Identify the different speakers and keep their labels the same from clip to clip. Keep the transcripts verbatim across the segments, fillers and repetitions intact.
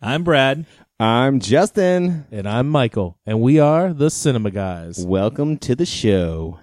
Speaker 1: I'm Brad.
Speaker 2: I'm Justin.
Speaker 3: And I'm Michael. And we are the Cinema Guys.
Speaker 2: Welcome to the show.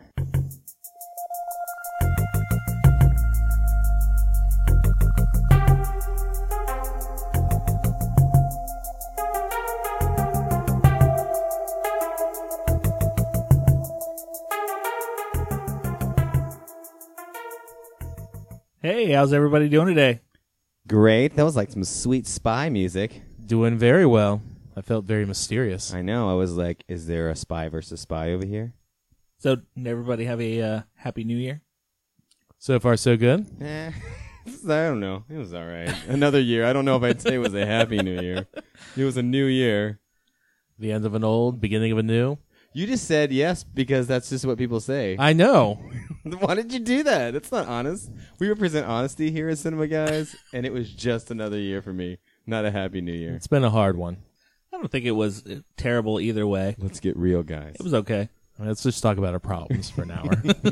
Speaker 1: Hey, how's everybody doing today?
Speaker 2: Great. That was like some sweet spy music.
Speaker 3: Doing very well. I felt very mysterious.
Speaker 2: I know. I was like, is there a spy versus spy over here?
Speaker 1: So, did everybody have a uh, happy new year?
Speaker 3: So far, so good?
Speaker 2: Eh, I don't know. It was all right. Another year. I don't know if I'd say it was a happy new year. It was a new year.
Speaker 3: The end of an old, beginning of a new?
Speaker 2: You just said yes because that's just what people say.
Speaker 3: I know.
Speaker 2: Why did you do that? That's not honest. We represent honesty here as Cinema Guys, and it was just another year for me. Not a happy new year.
Speaker 3: It's been a hard one.
Speaker 1: I don't think it was terrible either way.
Speaker 2: Let's get real, guys.
Speaker 1: It was okay.
Speaker 3: Let's just talk about our problems for an hour.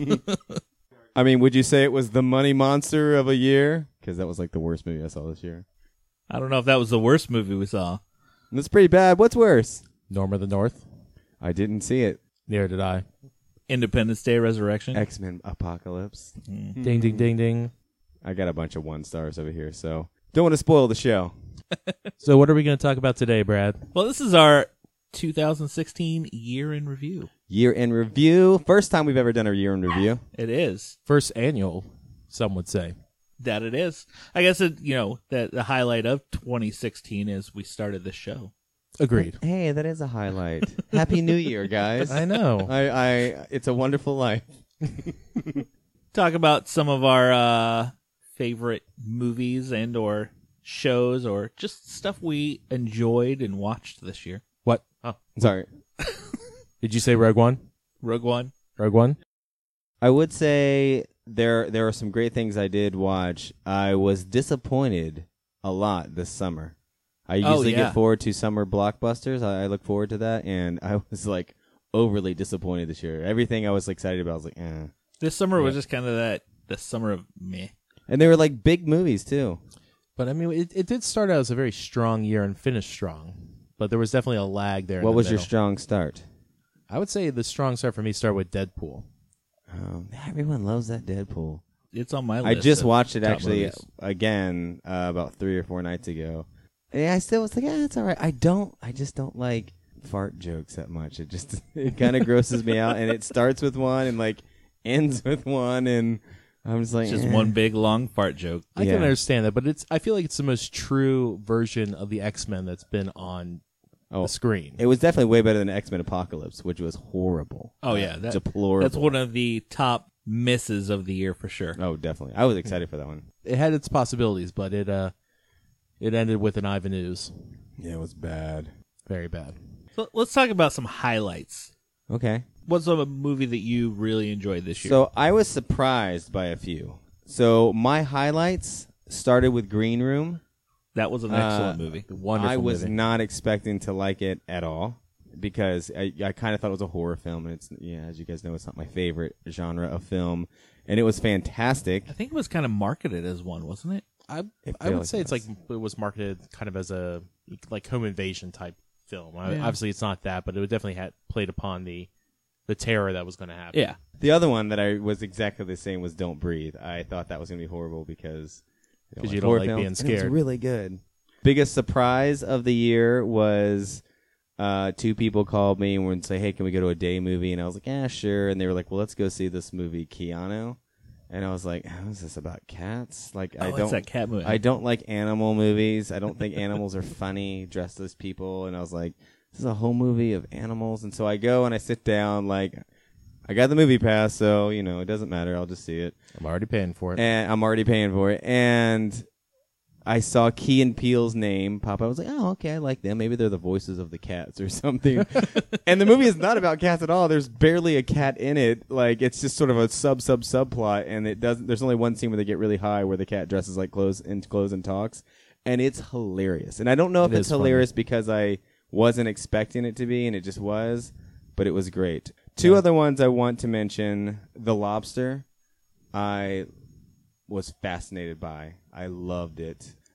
Speaker 2: I mean, would you say it was the money monster of a year? Because that was like the worst movie I saw this year.
Speaker 1: I don't know if that was the worst movie we saw.
Speaker 2: That's pretty bad. What's worse?
Speaker 3: Norm of the North?
Speaker 2: I didn't see it.
Speaker 3: Neither did I.
Speaker 1: Independence Day Resurrection.
Speaker 2: X-Men Apocalypse.
Speaker 1: Mm.
Speaker 3: Ding, ding, ding, ding.
Speaker 2: I got a bunch of one stars over here, so don't want to spoil the show.
Speaker 3: So what are we going to talk about today, Brad?
Speaker 1: Well, this is our two thousand sixteen year in review.
Speaker 2: Year in review. First time we've ever done a year in review.
Speaker 1: It is.
Speaker 3: First annual, some would say.
Speaker 1: That it is. I guess, it, you know, that the highlight of twenty sixteen is we started the show.
Speaker 3: Agreed.
Speaker 2: Hey, that is a highlight. Happy New Year, guys.
Speaker 3: I know.
Speaker 2: I, I, it's a wonderful life.
Speaker 1: Talk about some of our uh, favorite movies and or shows or just stuff we enjoyed and watched this year.
Speaker 3: What? Oh.
Speaker 2: Sorry.
Speaker 3: Did you say Rogue One?
Speaker 1: Rogue One.
Speaker 3: Rogue One?
Speaker 2: I would say there there are some great things I did watch. I was disappointed a lot this summer. I usually
Speaker 1: oh, yeah.
Speaker 2: get forward to summer blockbusters. I, I look forward to that, and I was like overly disappointed this year. Everything I was excited about, I was like, eh.
Speaker 1: This summer
Speaker 3: yeah.
Speaker 1: was just kind of that, the summer of meh.
Speaker 2: And they were like big movies too.
Speaker 3: But I mean, it, it did start out as a very strong year and finish strong. But there was definitely a lag there.
Speaker 2: What
Speaker 3: in the
Speaker 2: was your
Speaker 3: middle.
Speaker 2: strong start?
Speaker 3: I would say the strong start for me started with Deadpool.
Speaker 2: Um, everyone loves that Deadpool.
Speaker 1: It's on my
Speaker 2: I
Speaker 1: list.
Speaker 2: just
Speaker 1: of
Speaker 2: watched it
Speaker 1: top
Speaker 2: actually
Speaker 1: movies.
Speaker 2: again uh, about three or four nights ago. And I still was like, yeah, it's all right. I don't, I just don't like fart jokes that much. It just, it kind of grosses me out. And it starts with one and like ends with one, and I'm just like,
Speaker 1: It's just
Speaker 2: eh.
Speaker 1: one big long fart joke.
Speaker 3: I
Speaker 2: Yeah.
Speaker 3: can understand that, but it's. I feel like it's the most true version of the X-Men that's been on
Speaker 2: Oh,
Speaker 3: the screen.
Speaker 2: it was definitely way better than X-Men Apocalypse, which was horrible.
Speaker 1: Oh yeah, that,
Speaker 2: Deplorable.
Speaker 1: that's one of the top misses of the year for sure.
Speaker 2: Oh, definitely. I was excited for that one.
Speaker 3: It had its possibilities, but it uh, it ended with an Ivan Ooze.
Speaker 2: Yeah, it was bad.
Speaker 3: Very bad.
Speaker 1: So let's talk about some highlights.
Speaker 2: Okay.
Speaker 1: What's a movie that you really enjoyed this year?
Speaker 2: So I was surprised by a few. So my highlights started with Green Room.
Speaker 1: that was an excellent
Speaker 2: uh,
Speaker 1: movie.
Speaker 3: Wonderful
Speaker 2: I was
Speaker 3: movie.
Speaker 2: not expecting to like it at all because I, I kind of thought it was a horror film, and it's yeah, as you guys know, it's not my favorite genre of film, and it was fantastic.
Speaker 1: I think it was kind of marketed as one, wasn't it?
Speaker 3: I
Speaker 2: It
Speaker 3: I
Speaker 2: felt
Speaker 3: would
Speaker 2: like
Speaker 3: say
Speaker 2: it
Speaker 3: it's like
Speaker 2: was.
Speaker 3: it was marketed kind of as a like home invasion type film. I-
Speaker 1: Yeah.
Speaker 3: Obviously, it's not that, but it would definitely had played upon the the terror that was going to happen.
Speaker 1: Yeah.
Speaker 2: The other one that I was exactly the same was Don't Breathe. I thought that was going to be horrible because
Speaker 3: 'Cause you don't
Speaker 2: horror
Speaker 3: like
Speaker 2: films,
Speaker 3: being
Speaker 2: and
Speaker 3: scared.
Speaker 2: It was really good. Biggest surprise of the year was uh, two people called me and would say, "Hey, can we go to a day movie?" And I was like, "Yeah, sure." And they were like, "Well, let's go see this movie, Keanu." And I was like, "How is this about cats?" Like,
Speaker 1: Oh,
Speaker 2: I
Speaker 1: it's
Speaker 2: don't,
Speaker 1: that cat movie.
Speaker 2: I don't like animal movies. I don't think animals are funny dressed as people. And I was like, "This is a whole movie of animals." And so I go and I sit down, like, I got the movie pass, so you know it doesn't matter. I'll just see it.
Speaker 3: I'm already paying for it.
Speaker 2: And I'm already paying for it. And I saw Key and Peele's name pop up. I was like, oh, okay, I like them. Maybe they're the voices of the cats or something. And the movie is not about cats at all. There's barely a cat in it. Like, it's just sort of a sub sub subplot. And it doesn't. There's only one scene where they get really high, where the cat dresses like clothes in clothes and talks, and it's hilarious. And I don't know if
Speaker 3: It
Speaker 2: it's
Speaker 3: is funny.
Speaker 2: hilarious because I wasn't expecting it to be, and it just was. But it was great. Two
Speaker 3: Yeah.
Speaker 2: other ones I want to mention: The Lobster. I was fascinated by. I loved it.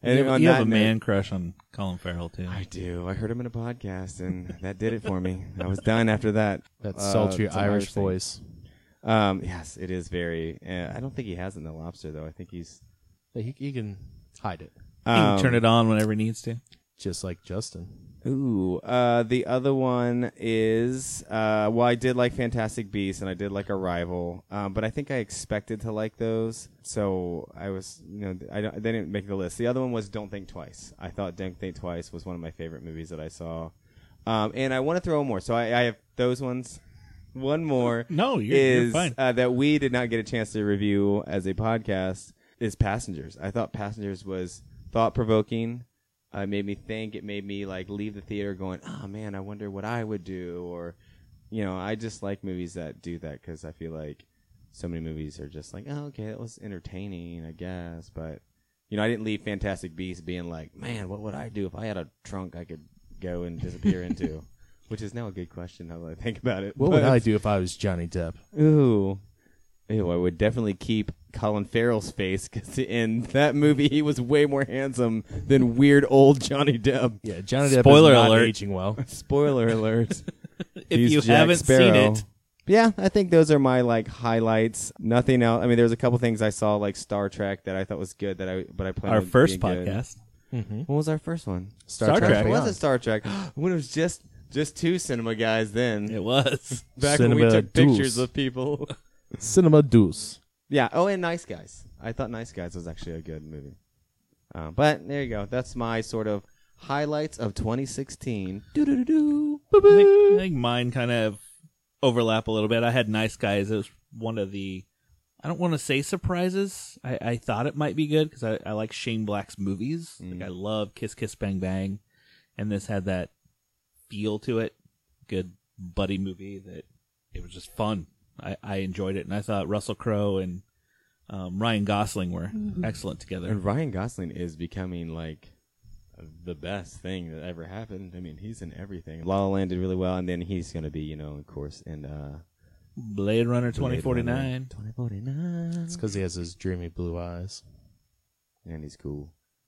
Speaker 2: And
Speaker 1: you have,
Speaker 2: on
Speaker 1: you
Speaker 2: that
Speaker 1: have a
Speaker 2: note-
Speaker 1: man crush on Colin Farrell too.
Speaker 2: I do. I heard him in a podcast, and that did it for me. I was done after that.
Speaker 3: That
Speaker 2: Uh,
Speaker 3: sultry
Speaker 2: it's an
Speaker 3: Irish
Speaker 2: thing.
Speaker 3: voice.
Speaker 2: Um, yes, it is very. Uh, I don't think he has it in The Lobster, though. I think he's.
Speaker 3: He, he can hide it,
Speaker 1: You can
Speaker 2: um,
Speaker 1: turn it on whenever he needs to.
Speaker 3: just like Justin.
Speaker 2: Ooh, uh, the other one is uh, well, I did like Fantastic Beasts and I did like Arrival, um, but I think I expected to like those, so I was, you know, I don't, they didn't make the list. The other one was Don't Think Twice. I thought Don't Think Twice was one of my favorite movies that I saw, um, and I want to throw more. So I, I have those ones. One more
Speaker 1: No, you're, you're
Speaker 2: is
Speaker 1: fine.
Speaker 2: uh, that we did not get a chance to review as a podcast is Passengers. I thought Passengers was thought provoking. Uh, it made me think. It made me like leave the theater going, oh man, I wonder what I would do. Or, you know, I just like movies that do that because I feel like so many movies are just like, oh, okay, that was entertaining, I guess. But, you know, I didn't leave Fantastic Beasts being like, man, what would I do if I had a trunk I could go and disappear into? Which is now a good question now that I think about it.
Speaker 3: What
Speaker 2: But-
Speaker 3: would I do if I was Johnny Depp?
Speaker 2: Ooh. Ew, I would definitely keep Colin Farrell's face because in that movie he was way more handsome than weird old Johnny Depp.
Speaker 3: Yeah, Johnny Depp
Speaker 1: Spoiler
Speaker 3: is not
Speaker 1: alert.
Speaker 3: aging well.
Speaker 2: Spoiler alert.
Speaker 1: If
Speaker 2: He's
Speaker 1: you
Speaker 2: Jack
Speaker 1: haven't
Speaker 2: Sparrow.
Speaker 1: seen it,
Speaker 2: Yeah, I think those are my like highlights. Nothing else. I mean, there's a couple things I saw like Star Trek that I thought was good that I but I planned
Speaker 1: our
Speaker 2: on
Speaker 1: first
Speaker 2: being good.
Speaker 1: podcast.
Speaker 3: Mm-hmm.
Speaker 2: What was our first one?
Speaker 1: Star Trek.
Speaker 2: It wasn't Star Trek. When it was just just two cinema guys then.
Speaker 1: It was.
Speaker 2: Back when we
Speaker 3: Cinema
Speaker 2: took pictures
Speaker 3: Deuce.
Speaker 2: of people.
Speaker 3: Cinema Deuce.
Speaker 2: Yeah. Oh, and Nice Guys. I thought Nice Guys was actually a good movie. Uh, but there you go. That's my sort of highlights of twenty sixteen. Doo-doo-doo-doo.
Speaker 1: I think, I think mine kind of overlap a little bit. I had Nice Guys. It was one of the, I don't want to say surprises. I, I thought it might be good because I, I like Shane Black's movies.
Speaker 2: Mm.
Speaker 1: Like I love Kiss Kiss Bang Bang, and this had that feel to it. Good buddy movie that it was just fun. I, I enjoyed it, and I thought Russell Crowe and um, Ryan Gosling were excellent together.
Speaker 2: And Ryan Gosling is becoming like the best thing that ever happened. I mean, he's in everything. La La Land did really well, and then he's going to be, you know, of course, in uh,
Speaker 1: Blade Runner twenty
Speaker 2: Blade
Speaker 1: forty-nine.
Speaker 2: Runner twenty forty-nine.
Speaker 3: It's because he has his dreamy blue eyes.
Speaker 2: And he's cool.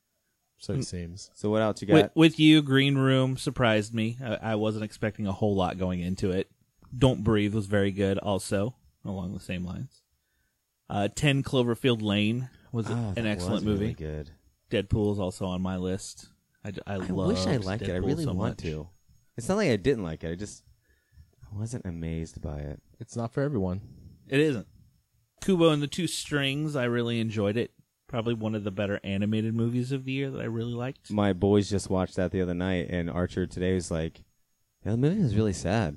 Speaker 3: So it seems.
Speaker 2: So what else you got?
Speaker 1: With, with you, Green Room surprised me. I, I wasn't expecting a whole lot going into it. Don't Breathe was very good also, along the same lines. Uh, ten Cloverfield Lane was
Speaker 2: Oh,
Speaker 1: an
Speaker 2: that
Speaker 1: excellent
Speaker 2: was
Speaker 1: movie.
Speaker 2: Really good.
Speaker 1: Deadpool is also on my list. I, d- I,
Speaker 2: I
Speaker 1: loved
Speaker 2: wish I liked it. I
Speaker 1: Deadpool
Speaker 2: really
Speaker 1: so
Speaker 2: want
Speaker 1: much.
Speaker 2: to. It's not like I didn't like it. I just I wasn't amazed by it.
Speaker 3: It's not for everyone.
Speaker 1: It isn't. Kubo and the Two Strings, I really enjoyed it. Probably one of the better animated movies of the year that I really liked.
Speaker 2: My boys just watched that the other night, and Archer today was like, yeah, the movie was really sad.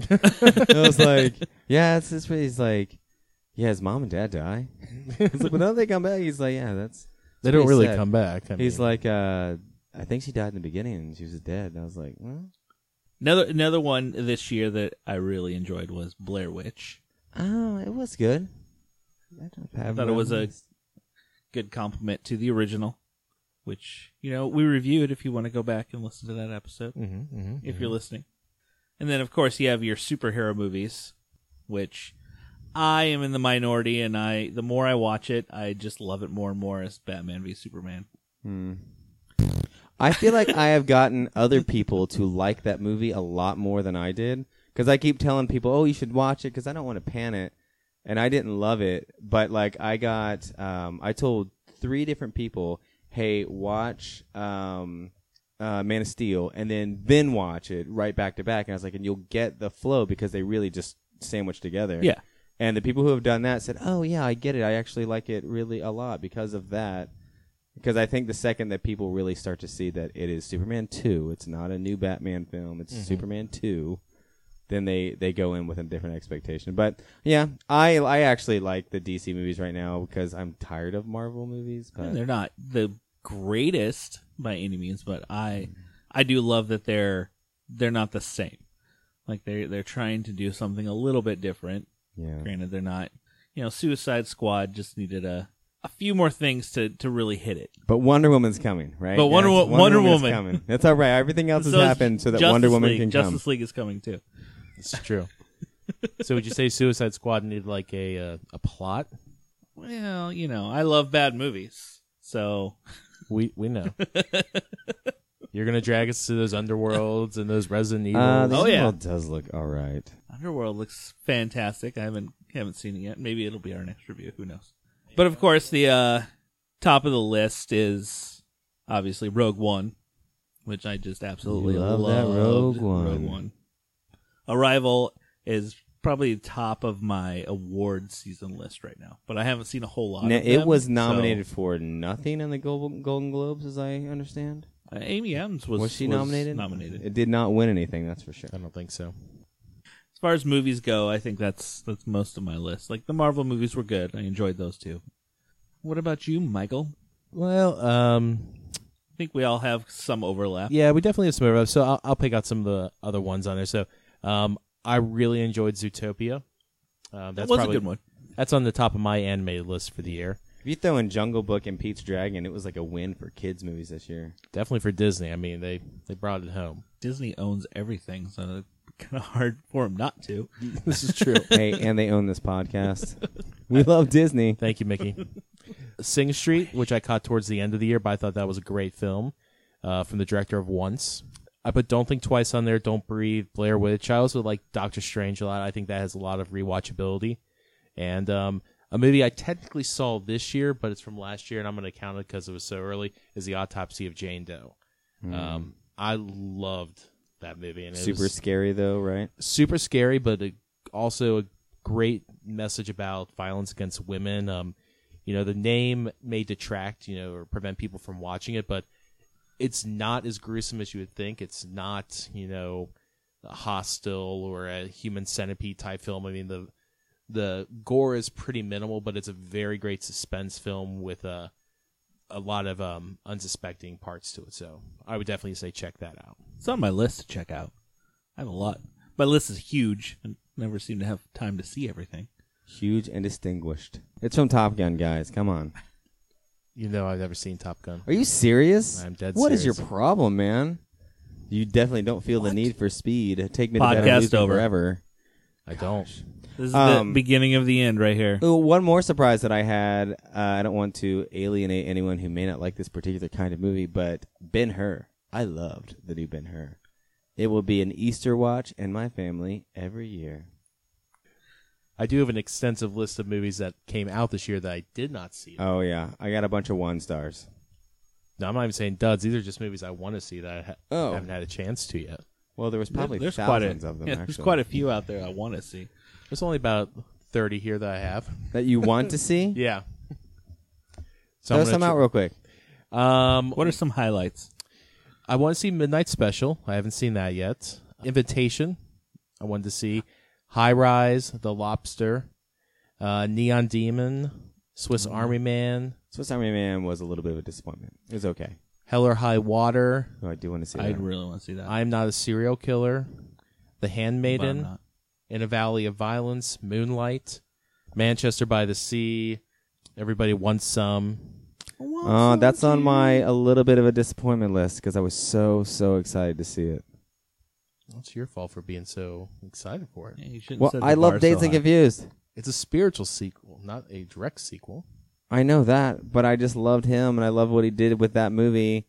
Speaker 2: I was like, yeah, it's this. He's like, yeah, his mom and dad die. I was like, but don't they come back? He's like, yeah, that's.
Speaker 3: They
Speaker 2: that's
Speaker 3: don't
Speaker 2: pretty
Speaker 3: really
Speaker 2: sad.
Speaker 3: come back. I
Speaker 2: He's
Speaker 3: mean,
Speaker 2: like, uh, I think she died in the beginning, and she was dead. And I was like, well,
Speaker 1: Another another one this year that I really enjoyed was Blair Witch.
Speaker 2: oh, it was good. I, don't
Speaker 1: I
Speaker 2: have
Speaker 1: thought it was a
Speaker 2: memories.
Speaker 1: good compliment to the original, which, you know, we reviewed if you want to go back and listen to that episode,
Speaker 3: mhm, mhm,
Speaker 1: if
Speaker 3: mhm.
Speaker 1: you're listening. And then, of course, you have your superhero movies, which I am in the minority, and I the more I watch it, I just love it more and more as Batman v Superman.
Speaker 2: Hmm. I feel like I have gotten other people to like that movie a lot more than I did. Because I keep telling people, oh, you should watch it because I don't want to pan it. And I didn't love it. But, like, I got, um, I told three different people, hey, watch um, uh, Man of Steel and then then watch it right back to back. And I was like, and you'll get the flow because they really just sandwich together.
Speaker 1: Yeah.
Speaker 2: And the people who have done that said, oh, yeah, I get it. I actually like it really a lot because of that. Because I think the second that people really start to see that it is Superman two, it's not a new Batman film, it's
Speaker 3: Mhm.
Speaker 2: Superman two, then they, they go in with a different expectation. But, yeah, I I actually like the D C movies right now because I'm tired of Marvel movies. But
Speaker 1: And they're not the greatest by any means, but I I do love that they're they're not the same. Like they they're trying to do something a little bit different.
Speaker 2: yeah.
Speaker 1: Granted, they're not. You know, Suicide Squad just needed a a few more things to, to really hit it.
Speaker 2: But Wonder Woman's coming, right?
Speaker 1: But Wonder
Speaker 2: Yes,
Speaker 1: Wo- Wonder
Speaker 2: Woman's
Speaker 1: Woman.
Speaker 2: coming. That's all right. Everything else has
Speaker 1: So is
Speaker 2: happened so that
Speaker 1: Justice
Speaker 2: Wonder Woman
Speaker 1: League.
Speaker 2: can
Speaker 1: Justice
Speaker 2: come.
Speaker 1: League is coming too.
Speaker 3: It's true. So would you say Suicide Squad needed like a uh, a plot?
Speaker 1: Well, you know, I love bad movies, so
Speaker 3: We we know. You're gonna drag us to those underworlds and those Resident Evils.
Speaker 2: Uh, the
Speaker 1: Oh, yeah.
Speaker 2: Underworld does look all right.
Speaker 1: Underworld looks fantastic. I haven't haven't seen it yet. Maybe it'll be our next review. Who knows? But of course, the uh, top of the list is obviously Rogue One, which I just absolutely
Speaker 2: You love
Speaker 1: loved.
Speaker 2: that Rogue One.
Speaker 1: Rogue One. Arrival is probably top of my award season list right now, but I haven't seen a whole lot.
Speaker 2: Now,
Speaker 1: of
Speaker 2: it
Speaker 1: them,
Speaker 2: was
Speaker 1: so-
Speaker 2: nominated for nothing in the Golden Golden Globes, as I understand.
Speaker 1: Uh, Amy Adams was
Speaker 2: Was she nominated?
Speaker 1: Nominated.
Speaker 2: It did not win anything, that's for sure.
Speaker 3: I don't think so.
Speaker 1: As far as movies go, I think that's that's most of my list. Like the Marvel movies were good. I enjoyed those too. What about you, Michael?
Speaker 3: Well, um,
Speaker 1: I think we all have some overlap.
Speaker 3: yeah, we definitely have some overlap. So I'll, I'll pick out some of the other ones on there. So um, I really enjoyed Zootopia. Um,
Speaker 1: that
Speaker 3: that's
Speaker 1: was
Speaker 3: probably,
Speaker 1: a good one.
Speaker 3: That's on the top of my animated list for the year.
Speaker 2: If you throw in Jungle Book and Pete's Dragon, it was like a win for kids' movies this year.
Speaker 3: Definitely for Disney. I mean, they, they brought it home.
Speaker 1: Disney owns everything, so it's kind of hard for them not to.
Speaker 3: This is true.
Speaker 2: Hey, and they own this podcast. We love Disney.
Speaker 3: Thank you, Mickey. Sing Street, which I caught towards the end of the year, but I thought that was a great film uh, from the director of Once. I put Don't Think Twice on there, Don't Breathe, Blair Witch. I also like Doctor Strange a lot. I think that has a lot of rewatchability. And um, a movie I technically saw this year, but it's from last year, and I'm going to count it because it was so early, is The Autopsy of Jane Doe.
Speaker 2: Mm.
Speaker 3: Um, I loved that movie. And it
Speaker 2: Super
Speaker 3: was
Speaker 2: scary, though, right?
Speaker 3: super scary, but a, also a great message about violence against women. Um, you know, the name may detract, you know, or prevent people from watching it, but it's not as gruesome as you would think. It's not, you know, a Hostel or a Human Centipede type film. I mean, the the gore is pretty minimal, but it's a very great suspense film with a a lot of um, unsuspecting parts to it. So I would definitely say check that out.
Speaker 1: It's on my list to check out. I have a lot. My list is huge and never seem to have time to see everything.
Speaker 2: Huge and distinguished. It's from Top Gun, guys. Come on.
Speaker 3: You know, I've never seen Top Gun.
Speaker 2: Are you serious?
Speaker 3: I'm dead
Speaker 2: What is
Speaker 3: serious.
Speaker 2: your problem, man? You definitely don't feel the need for speed. Take me to
Speaker 1: Podcast
Speaker 2: bed and lose me
Speaker 1: over.
Speaker 2: forever.
Speaker 3: I don't.
Speaker 1: This is
Speaker 2: Um,
Speaker 1: the beginning of the end right here.
Speaker 2: Ooh, one more surprise that I had. Uh, I don't want to alienate anyone who may not like this particular kind of movie, but Ben-Hur. I loved the new Ben-Hur. It will be an Easter watch in my family every year.
Speaker 3: I do have an extensive list of movies that came out this year that I did not see.
Speaker 2: Oh, yeah. I got a bunch of one stars.
Speaker 3: No, I'm not even saying duds. These are just movies I want to see that I ha-
Speaker 2: Oh.
Speaker 3: haven't had a chance to yet.
Speaker 2: Well, there was probably
Speaker 1: there's quite a,
Speaker 2: thousands of them,
Speaker 1: yeah,
Speaker 2: actually.
Speaker 1: there's quite a few out there I want to see.
Speaker 3: There's only about thirty here that I have.
Speaker 2: That you want to see?
Speaker 3: Yeah.
Speaker 2: Throw
Speaker 3: I'm
Speaker 2: some
Speaker 3: gonna
Speaker 2: out real quick.
Speaker 3: tr- Um,
Speaker 1: What are some highlights?
Speaker 3: I want to see Midnight Special. I haven't seen that yet. Invitation. I wanted to see High Rise, The Lobster, uh, Neon Demon, Swiss Army Man,
Speaker 2: Swiss Army Man was a little bit of a disappointment. It was okay.
Speaker 3: Hell or High Water.
Speaker 2: Oh, I do want to see
Speaker 1: I
Speaker 2: that.
Speaker 1: really want to see that.
Speaker 3: I'm Not a Serial Killer, The
Speaker 1: But I'm
Speaker 3: Handmaiden,
Speaker 1: not.
Speaker 3: In a Valley of Violence, Moonlight, Manchester by the Sea, Everybody Wants Some.
Speaker 2: Oh, that's on my a little bit of a disappointment list because I was so, so excited to see it.
Speaker 3: It's your fault for being so excited for it.
Speaker 1: Yeah, you shouldn't
Speaker 2: Well,
Speaker 1: set the
Speaker 2: I love
Speaker 1: bar
Speaker 2: Dazed
Speaker 1: so
Speaker 2: and
Speaker 1: high.
Speaker 2: Confused.
Speaker 3: It's a spiritual sequel, not a direct sequel.
Speaker 2: I know that, but I just loved him, and I love what he did with that movie.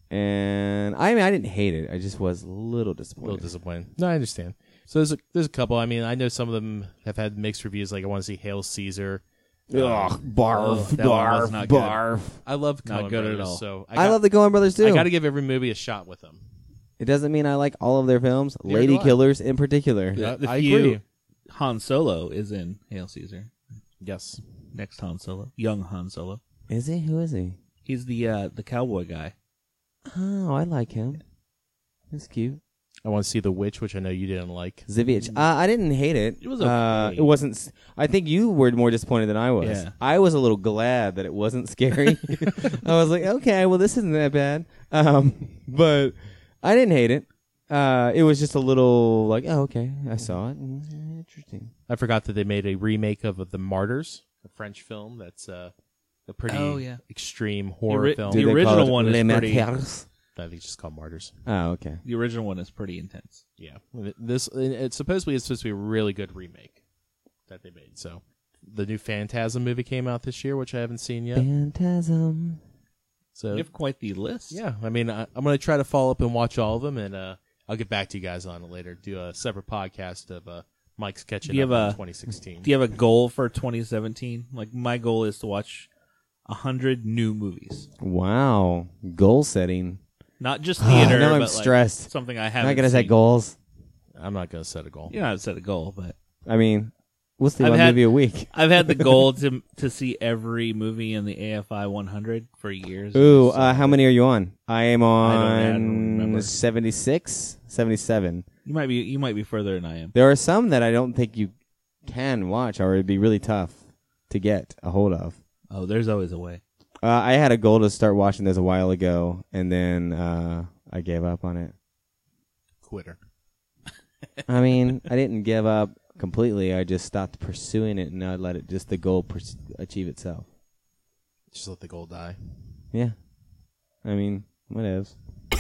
Speaker 2: And I mean, I didn't hate it. I just was a little
Speaker 3: A
Speaker 2: disappointed.
Speaker 3: little disappointed. No, I understand. So there's a, there's a couple. I mean, I know some of them have had mixed reviews. Like I want to see Hail Caesar.
Speaker 2: Ugh, barf,
Speaker 1: Ugh, that one was
Speaker 2: barf,
Speaker 1: not good.
Speaker 2: barf.
Speaker 3: I love
Speaker 1: Not
Speaker 3: Coen
Speaker 1: good at
Speaker 3: Brothers,
Speaker 1: all.
Speaker 3: So I,
Speaker 2: I,
Speaker 3: got,
Speaker 2: love the Coen Brothers too.
Speaker 3: I got to give every movie a shot with them.
Speaker 2: It doesn't mean I like all of their films.
Speaker 3: Neither
Speaker 2: Lady
Speaker 3: do I.
Speaker 2: Killers in particular.
Speaker 3: Yeah.
Speaker 1: The
Speaker 3: I
Speaker 1: few-
Speaker 3: agree.
Speaker 1: Han Solo is in Hail Caesar.
Speaker 3: Yes.
Speaker 1: Next Han Solo, young Han Solo.
Speaker 2: Is he? Who is he?
Speaker 1: He's the uh, the cowboy guy.
Speaker 2: Oh, I like him. He's cute.
Speaker 3: I want to see The Witch, which I know you didn't like.
Speaker 2: Zivich. Uh, I didn't hate it.
Speaker 1: It was
Speaker 2: Uh,
Speaker 1: okay.
Speaker 2: it wasn't. s- I think you were more disappointed than I was.
Speaker 1: Yeah.
Speaker 2: I was a little glad that it wasn't scary. I was like, okay, well, this isn't that bad. Um, but I didn't hate it. Uh, it was just a little like, oh, okay, I saw it. Mm, Interesting.
Speaker 3: I forgot that they made a remake of The Martyrs, a French film that's uh, a pretty
Speaker 1: Oh, yeah.
Speaker 3: extreme horror
Speaker 1: ori-
Speaker 3: film.
Speaker 1: The
Speaker 2: Do they
Speaker 1: original
Speaker 2: call it
Speaker 1: one is
Speaker 2: Les
Speaker 1: pretty-
Speaker 2: Martyrs?
Speaker 3: I think it's just called Martyrs.
Speaker 2: Oh, okay.
Speaker 1: The original one is pretty intense.
Speaker 3: Yeah, this it supposedly it's supposed to be a really good remake that they made. So the new Phantasm movie came out this year, which I haven't seen yet.
Speaker 2: Phantasm.
Speaker 3: So
Speaker 1: You have quite the list.
Speaker 3: yeah, I mean, I, I'm going to try to follow up and watch all of them, and uh, I'll get back to you guys on it later. Do a separate podcast of uh, Mike's catching
Speaker 1: Do you
Speaker 3: up
Speaker 1: have
Speaker 3: on
Speaker 1: a-
Speaker 3: twenty sixteen.
Speaker 1: Do you have a goal for twenty seventeen? Like, my goal is to watch a hundred new movies,
Speaker 2: Wow. Goal setting.
Speaker 1: not just theater.
Speaker 2: now I'm
Speaker 1: but like
Speaker 2: stressed.
Speaker 1: something I
Speaker 2: Am
Speaker 1: haven't.
Speaker 2: I going to set
Speaker 1: seen.
Speaker 2: goals?
Speaker 3: I'm not going to set a goal.
Speaker 1: You know how to set a goal, but
Speaker 2: I mean, we'll see
Speaker 1: I've
Speaker 2: one
Speaker 1: had-
Speaker 2: movie a week.
Speaker 1: I've had the goal to to see every movie in the A F I one hundred for years.
Speaker 2: Ooh,
Speaker 1: So
Speaker 2: uh, how many are you on? I am
Speaker 1: I don't- I don't
Speaker 2: on
Speaker 1: remember.
Speaker 2: seventy-six, seventy-seven.
Speaker 1: You might be you might be further than I am.
Speaker 2: There are some that I don't think you can watch, or it'd be really tough to get a hold of.
Speaker 1: Oh, there's always a way.
Speaker 2: Uh, I had a goal to start watching this a while ago, and then uh, I gave up on it.
Speaker 3: Quitter.
Speaker 2: I mean, I didn't give up completely. I just stopped pursuing it, and I let it just the goal pers- achieve itself.
Speaker 3: Just let the goal die.
Speaker 2: Yeah. I mean, what else?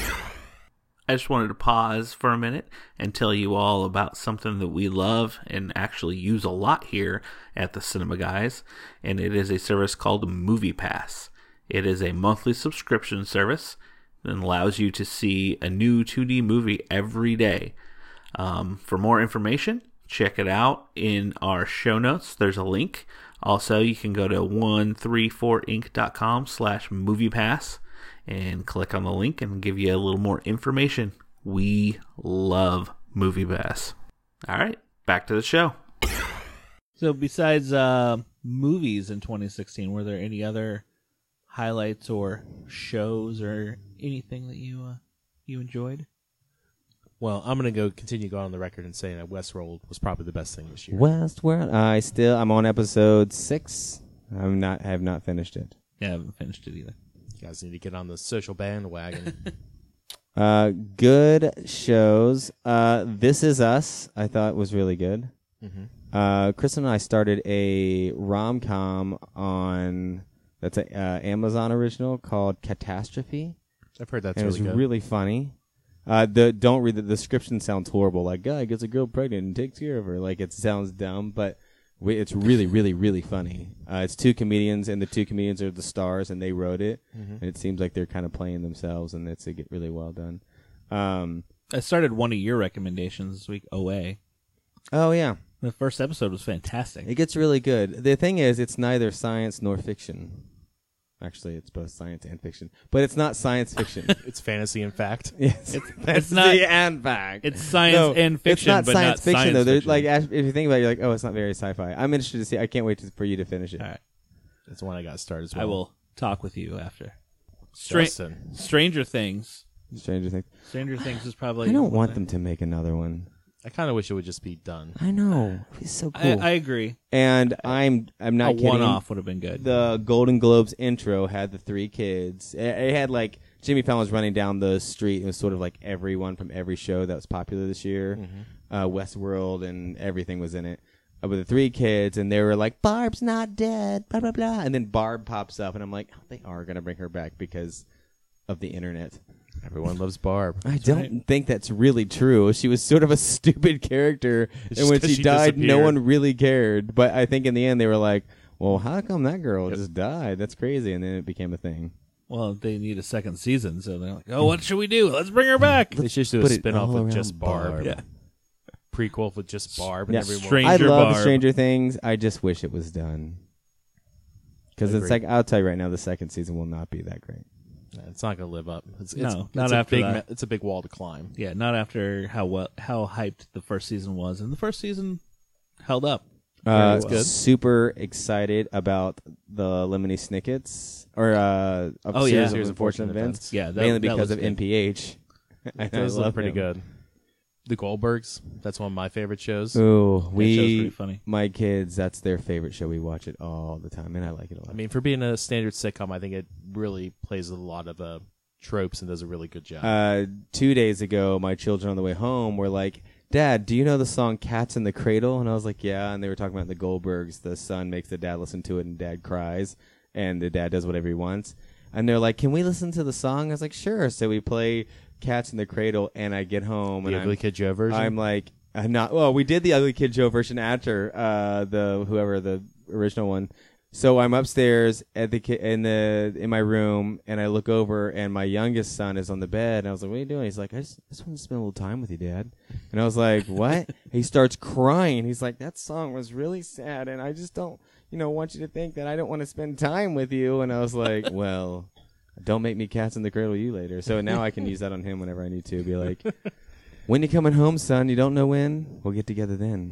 Speaker 4: I just wanted to pause for a minute and tell you all about something that we love and actually use a lot here at the Cinema Guys, and it is a service called Movie Pass. It is a monthly subscription service that allows you to see a new two D movie every day. Um, for more information, check it out in our show notes. There's a link. Also, you can go to one three four inc dot com slash movie pass and click on the link and give you a little more information. We love Movie Pass. All right, back to the show.
Speaker 1: So besides uh, movies in twenty sixteen, were there any other highlights or shows or anything that you uh, you enjoyed?
Speaker 3: Well, I'm going to go continue going on the record and saying that Westworld was probably the best thing this year.
Speaker 2: Westworld. I still. I'm on episode six. I'm not. I have not finished it.
Speaker 1: Yeah, I haven't finished it either.
Speaker 3: You guys need to get on the social bandwagon.
Speaker 2: Uh, good shows. Uh, This Is Us. I thought was really good.
Speaker 3: mm-hmm.
Speaker 2: Uh, Chris and I started a rom com on that's a uh, Amazon original called Catastrophe.
Speaker 3: I've heard that's
Speaker 2: and
Speaker 3: really
Speaker 2: it was
Speaker 3: good.
Speaker 2: really funny. Uh, the don't read the description sounds horrible. Like guy gets a girl pregnant and takes care of her. Like it sounds dumb, but we, it's really, really, really funny. Uh, it's two comedians, and the two comedians are the stars, and they wrote it.
Speaker 3: Mm-hmm.
Speaker 2: And it seems like they're kind of playing themselves, and it's a get really well done. Um,
Speaker 1: I started one of your recommendations this week, O A.
Speaker 2: oh yeah,
Speaker 1: The first episode was fantastic.
Speaker 2: it gets really good. The thing is, it's neither science nor fiction. Actually, it's both science and fiction, but it's not science fiction.
Speaker 3: It's fantasy, in fact.
Speaker 2: Yes,
Speaker 1: It's,
Speaker 2: that's
Speaker 1: it's not.
Speaker 2: the and fact.
Speaker 1: It's science
Speaker 2: No,
Speaker 1: and fiction,
Speaker 2: It's not
Speaker 1: but
Speaker 2: science
Speaker 1: not
Speaker 2: fiction
Speaker 1: science
Speaker 2: though. There's
Speaker 1: fiction.
Speaker 2: like as- if you think about it, you're like, oh, it's not very sci-fi. I'm interested to see. I can't wait to, for you to finish it.
Speaker 1: All right,
Speaker 3: That's when I got started as well.
Speaker 1: I will talk with you after. Stra-
Speaker 3: Justin.
Speaker 1: Stranger Things.
Speaker 2: Stranger Things.
Speaker 1: Stranger Things is probably.
Speaker 2: I don't want them to make another one.
Speaker 3: I kind of wish it would just be done.
Speaker 2: I know. It's so
Speaker 1: I,
Speaker 2: cool.
Speaker 1: I agree.
Speaker 2: and I'm I'm not
Speaker 1: a
Speaker 2: kidding.
Speaker 1: one-off would have been good.
Speaker 2: The Golden Globes intro had the three kids. It, it had like Jimmy Fallon was running down the street. It was sort of like everyone from every show that was popular this year.
Speaker 3: Mm-hmm.
Speaker 2: Uh, Westworld and everything was in it. Uh, with the three kids, and they were like, Barb's not dead, blah, blah, blah. And then Barb pops up, and I'm like, oh, they are going to bring her back because of the internet.
Speaker 3: Everyone loves Barb.
Speaker 2: I don't
Speaker 1: right.
Speaker 2: think that's really true. She was sort of a stupid character,
Speaker 3: It's
Speaker 2: and
Speaker 3: just
Speaker 2: when
Speaker 3: 'cause
Speaker 2: she,
Speaker 3: she
Speaker 2: died, no
Speaker 3: disappeared.
Speaker 2: one really cared. But I think in the end, they were like, well, how come that girl
Speaker 3: Yep.
Speaker 2: just died? That's crazy. And then it became a thing.
Speaker 1: Well, they need a second season, so they're like, "Oh, what should we do? Let's bring her back."
Speaker 3: They should just do a
Speaker 2: Put it
Speaker 3: spin-off
Speaker 2: all
Speaker 3: with
Speaker 2: around
Speaker 3: just Barb.
Speaker 2: Barb.
Speaker 1: Yeah.
Speaker 3: Prequel with just Barb and
Speaker 2: Yeah.
Speaker 3: everyone.
Speaker 1: Strange-
Speaker 2: I
Speaker 1: Stranger
Speaker 2: love
Speaker 1: Barb.
Speaker 2: Stranger Things. I just wish it was done. Because it's
Speaker 3: Agreed.
Speaker 2: like, I'll tell you right now, the second season will not be that great.
Speaker 3: Yeah, it's not going to live up. It's,
Speaker 1: No,
Speaker 3: it's,
Speaker 1: not
Speaker 3: it's a
Speaker 1: after
Speaker 3: big,
Speaker 1: that.
Speaker 3: ma- It's a big wall to climb.
Speaker 1: Yeah, not after how well how hyped the first season was, and the first season held up.
Speaker 2: Uh,
Speaker 3: That's good.
Speaker 2: Super excited about the Lemony Snickets, or uh, a
Speaker 1: Oh, yeah.
Speaker 2: series of
Speaker 3: Series of
Speaker 2: unfortunate
Speaker 3: Unfortunate
Speaker 2: events.
Speaker 3: Events.
Speaker 1: Yeah, that,
Speaker 2: mainly
Speaker 1: that
Speaker 2: because
Speaker 1: was
Speaker 2: of
Speaker 1: good.
Speaker 2: N P H. I
Speaker 3: Those
Speaker 2: love
Speaker 3: look pretty
Speaker 2: them.
Speaker 3: good. The Goldbergs. That's one of my favorite shows.
Speaker 2: Ooh,
Speaker 1: That show's
Speaker 2: we,
Speaker 1: pretty funny.
Speaker 2: my kids, that's their favorite show. We watch it all the time, and I like it a lot.
Speaker 3: I mean, for being a standard sitcom, I think it really plays a lot of uh, tropes and does a really good job.
Speaker 2: uh, two days ago, my children on the way home were like, Dad, do you know the song Cats in the Cradle? And I was like, yeah. And they were talking about the Goldbergs. The son makes the dad listen to it, and dad cries, and the dad does whatever he wants. And they're like, can we listen to the song? I was like, sure. So we play Cats in the Cradle, and I get home,
Speaker 3: the
Speaker 2: and
Speaker 3: Ugly
Speaker 2: I'm,
Speaker 3: Kid Joe version.
Speaker 2: I'm like, I'm not. Well, we did the Ugly Kid Joe version after uh, the whoever the original one. So I'm upstairs at the ki- in the in my room, and I look over, and my youngest son is on the bed. And I was like, "What are you doing?" He's like, "I just, I just want to spend a little time with you, Dad." And I was like, "What?" He starts crying. He's like, "That song was really sad, and I just don't, you know, want you to think that I don't want to spend time with you." And I was like, "Well, don't make me cats in the cradle you later." So now I can use that on him whenever I need to. Be like, "When you coming home, son? You don't know when? We'll get together then.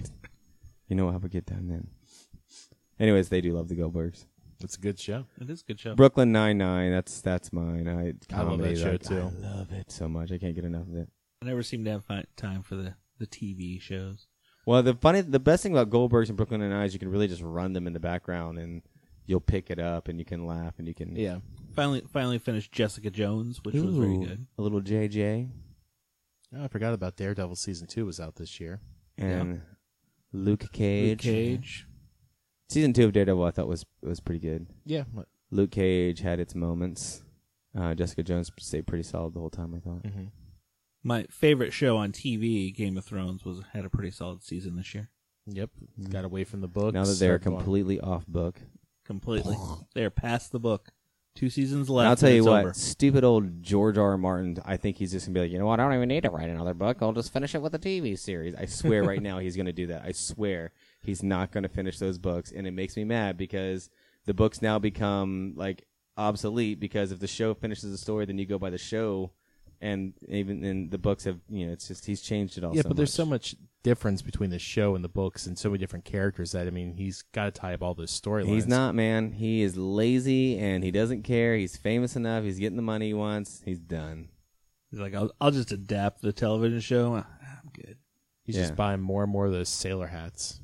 Speaker 2: You know, we'll have a good time then." Anyways, they do love the Goldbergs.
Speaker 3: It's a good show.
Speaker 1: It is a good show.
Speaker 2: Brooklyn Nine-Nine, that's that's mine. I,
Speaker 3: I love
Speaker 2: comedy,
Speaker 3: that show,
Speaker 2: like,
Speaker 3: too.
Speaker 2: I love it so much. I can't get enough of it.
Speaker 1: I never seem to have fi- time for the, the T V shows.
Speaker 2: Well, the funny, the best thing about Goldbergs and Brooklyn Nine-Nine is you can really just run them in the background, and you'll pick it up, and you can laugh, and you can...
Speaker 3: Yeah.
Speaker 1: Finally, finally finished Jessica Jones, which was very
Speaker 2: Ooh,
Speaker 1: good.
Speaker 2: A little J J.
Speaker 3: Oh, I forgot about Daredevil season two was out this year.
Speaker 2: And Luke Cage.
Speaker 1: Luke Cage.
Speaker 2: Season two of Daredevil I thought was was pretty good.
Speaker 3: Yeah.
Speaker 2: Luke Cage had its moments. Uh, Jessica Jones stayed pretty solid the whole time, I thought.
Speaker 3: Mm-hmm.
Speaker 1: My favorite show on T V, Game of Thrones, was had a pretty solid season this year.
Speaker 3: Yep. Got away from the books.
Speaker 2: Now that they're
Speaker 3: started going-
Speaker 2: completely off book.
Speaker 1: Completely. They're past the book. Two seasons left.
Speaker 2: And I'll tell
Speaker 1: and
Speaker 2: you
Speaker 1: it's
Speaker 2: what,
Speaker 1: over.
Speaker 2: stupid old George R. R. Martin, I think he's just going to be like, you know what, I don't even need to write another book. I'll just finish it with a T V series. I swear right now he's going to do that. I swear he's not going to finish those books. And it makes me mad because the books now become like obsolete because if the show finishes the story, then you go by the show. And even in the books have, you know, it's just, he's changed it all
Speaker 3: Yeah,
Speaker 2: so
Speaker 3: but there's
Speaker 2: much.
Speaker 3: so much difference between the show and the books and so many different characters that, I mean, he's got to tie up all those storylines.
Speaker 2: He's not, man. He is lazy and he doesn't care. He's famous enough. He's getting the money he wants. He's done.
Speaker 1: He's like, I'll, I'll just adapt the television show. I'm good.
Speaker 3: He's
Speaker 2: Yeah.
Speaker 3: just buying more and more of those sailor hats.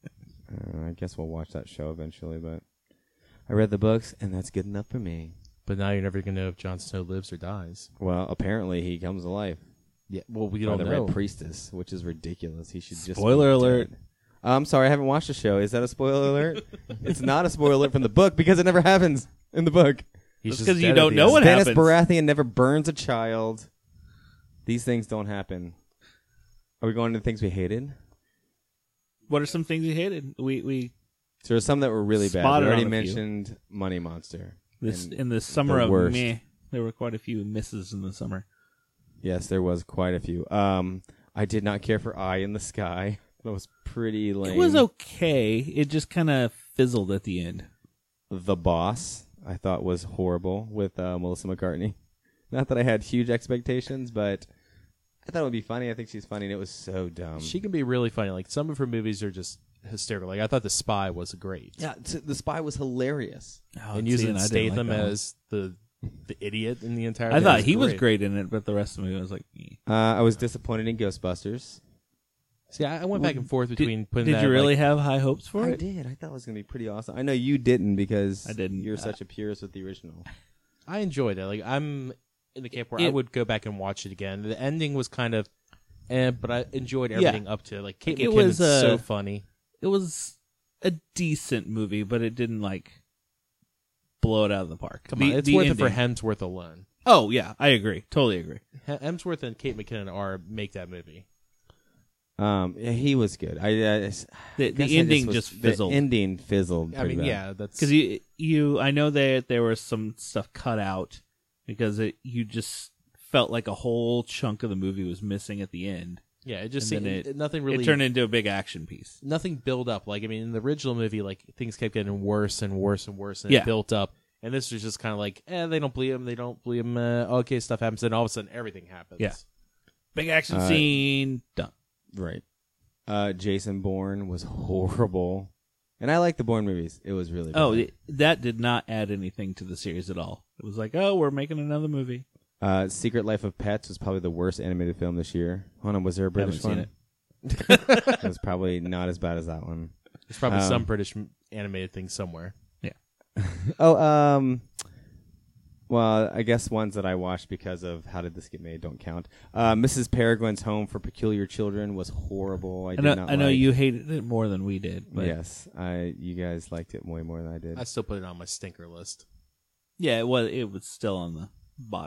Speaker 2: Uh, I guess we'll watch that show eventually, but I read the books, and that's good enough for me.
Speaker 3: But now you're never going to know if Jon Snow lives or dies.
Speaker 2: Well, apparently he comes to life.
Speaker 3: Yeah, well, we
Speaker 2: By
Speaker 3: don't
Speaker 2: the
Speaker 3: know.
Speaker 2: Red Priestess, which is ridiculous. He should just
Speaker 1: Spoiler
Speaker 2: be
Speaker 1: alert.
Speaker 2: dead. Uh, I'm sorry, I haven't watched the show. Is that a spoiler alert? It's not a spoiler alert from the book because it never happens in the book.
Speaker 3: He's
Speaker 1: That's
Speaker 3: just
Speaker 1: 'cause you
Speaker 3: dead at
Speaker 1: don't
Speaker 3: the
Speaker 1: know
Speaker 3: end.
Speaker 1: what
Speaker 2: Stannis
Speaker 1: happens.
Speaker 2: Baratheon never burns a child. These things don't happen. Are we going to things we hated?
Speaker 1: What are some things you hated? We we
Speaker 2: So there were some that were really bad.
Speaker 1: Spotted
Speaker 2: We already
Speaker 1: on a few.
Speaker 2: mentioned Money Monster.
Speaker 1: this
Speaker 2: And
Speaker 1: in the summer
Speaker 2: the
Speaker 1: of
Speaker 2: worst.
Speaker 1: meh. There were quite a few misses in the summer.
Speaker 2: Yes, there was quite a few. Um, I did not care for Eye in the Sky. That was pretty lame.
Speaker 1: It was okay. It just kind of fizzled at the end.
Speaker 2: The Boss, I thought was horrible with uh, Melissa McCartney. Not that I had huge expectations, but I thought it would be funny. I think she's funny, and it was so dumb.
Speaker 3: She can be really funny. Like, some of her movies are just hysterical. Like, I thought The Spy was great.
Speaker 2: yeah, t- The Spy was hilarious.
Speaker 1: Oh,
Speaker 3: and
Speaker 1: see,
Speaker 3: using
Speaker 1: and I didn't like
Speaker 3: Statham
Speaker 1: that one.
Speaker 3: as the the idiot in the entire
Speaker 1: I
Speaker 3: thing
Speaker 1: thought
Speaker 3: was
Speaker 1: he was
Speaker 3: great.
Speaker 1: great in it, but the rest of the movie I was like, eh.
Speaker 2: Uh, I was disappointed in Ghostbusters.
Speaker 3: See, I I went back and forth between
Speaker 1: Did,
Speaker 3: putting
Speaker 1: did
Speaker 3: that,
Speaker 1: you really
Speaker 3: like,
Speaker 1: have high hopes for
Speaker 2: I
Speaker 1: it?
Speaker 2: did. I thought it was going to be pretty awesome. I know you didn't because
Speaker 1: I didn't.
Speaker 2: You're
Speaker 1: Uh,
Speaker 2: such a purist with the original.
Speaker 3: I enjoyed it. Like, I'm in the camp where I
Speaker 1: It-
Speaker 3: would go back and watch it again. The ending was kind of, eh, but I enjoyed everything up to it. Like, Kate
Speaker 1: It
Speaker 3: McKinnon's
Speaker 1: was, uh,
Speaker 3: so funny.
Speaker 1: It was a decent movie, but it didn't like blow it out of the park.
Speaker 3: Come
Speaker 1: The-
Speaker 3: on, it's
Speaker 1: the
Speaker 3: worth it for
Speaker 1: ending-
Speaker 3: Hemsworth alone.
Speaker 1: Oh yeah, I agree. Totally agree.
Speaker 3: He- Hemsworth and Kate McKinnon are make that movie.
Speaker 2: Um, yeah, he was good. I, I, I guess
Speaker 1: The,
Speaker 2: I
Speaker 1: the ending
Speaker 2: was-
Speaker 1: just fizzled.
Speaker 2: The ending fizzled.
Speaker 3: I
Speaker 2: pretty
Speaker 3: mean,
Speaker 2: bad.
Speaker 3: yeah, that's
Speaker 1: Because you, you, I know that there was some stuff cut out because it, you just felt like a whole chunk of the movie was missing at the end.
Speaker 3: yeah. It just
Speaker 1: and
Speaker 3: seemed,
Speaker 1: then it-
Speaker 3: nothing really
Speaker 1: It turned into a big action piece.
Speaker 3: nothing built up. Like, I mean, in the original movie, like, things kept getting worse and worse and worse, and
Speaker 1: Yeah.
Speaker 3: it built up. And this was just kind of like, eh, they don't believe him. They don't believe him. Uh, okay, stuff happens, and all of a sudden, everything happens.
Speaker 1: Yeah. Big action
Speaker 2: Uh,
Speaker 1: scene done.
Speaker 2: Right. Uh, Jason Bourne was horrible. And I like the Bourne movies. It was really bad.
Speaker 1: Oh, it, that did not add anything to the series at all. It was like, oh, we're making another movie.
Speaker 2: Uh, Secret Life of Pets was probably the worst animated film this year. Hold on, was there a British
Speaker 1: Haven't
Speaker 2: one?
Speaker 1: seen
Speaker 2: it was probably not as bad as that one.
Speaker 3: There's probably
Speaker 2: Um,
Speaker 3: some British m- animated thing somewhere.
Speaker 2: Oh, um, well, I guess ones that I watched because of How Did This Get Made don't count. Uh, Missus Peregrine's Home for Peculiar Children was horrible. I
Speaker 1: I
Speaker 2: did
Speaker 1: know,
Speaker 2: not
Speaker 1: I know
Speaker 2: like.
Speaker 1: you hated it more than we did. But
Speaker 2: Yes, I. You guys liked it way more than I did.
Speaker 3: I still put it on my stinker list.
Speaker 1: yeah, it was, it was still on the bottom.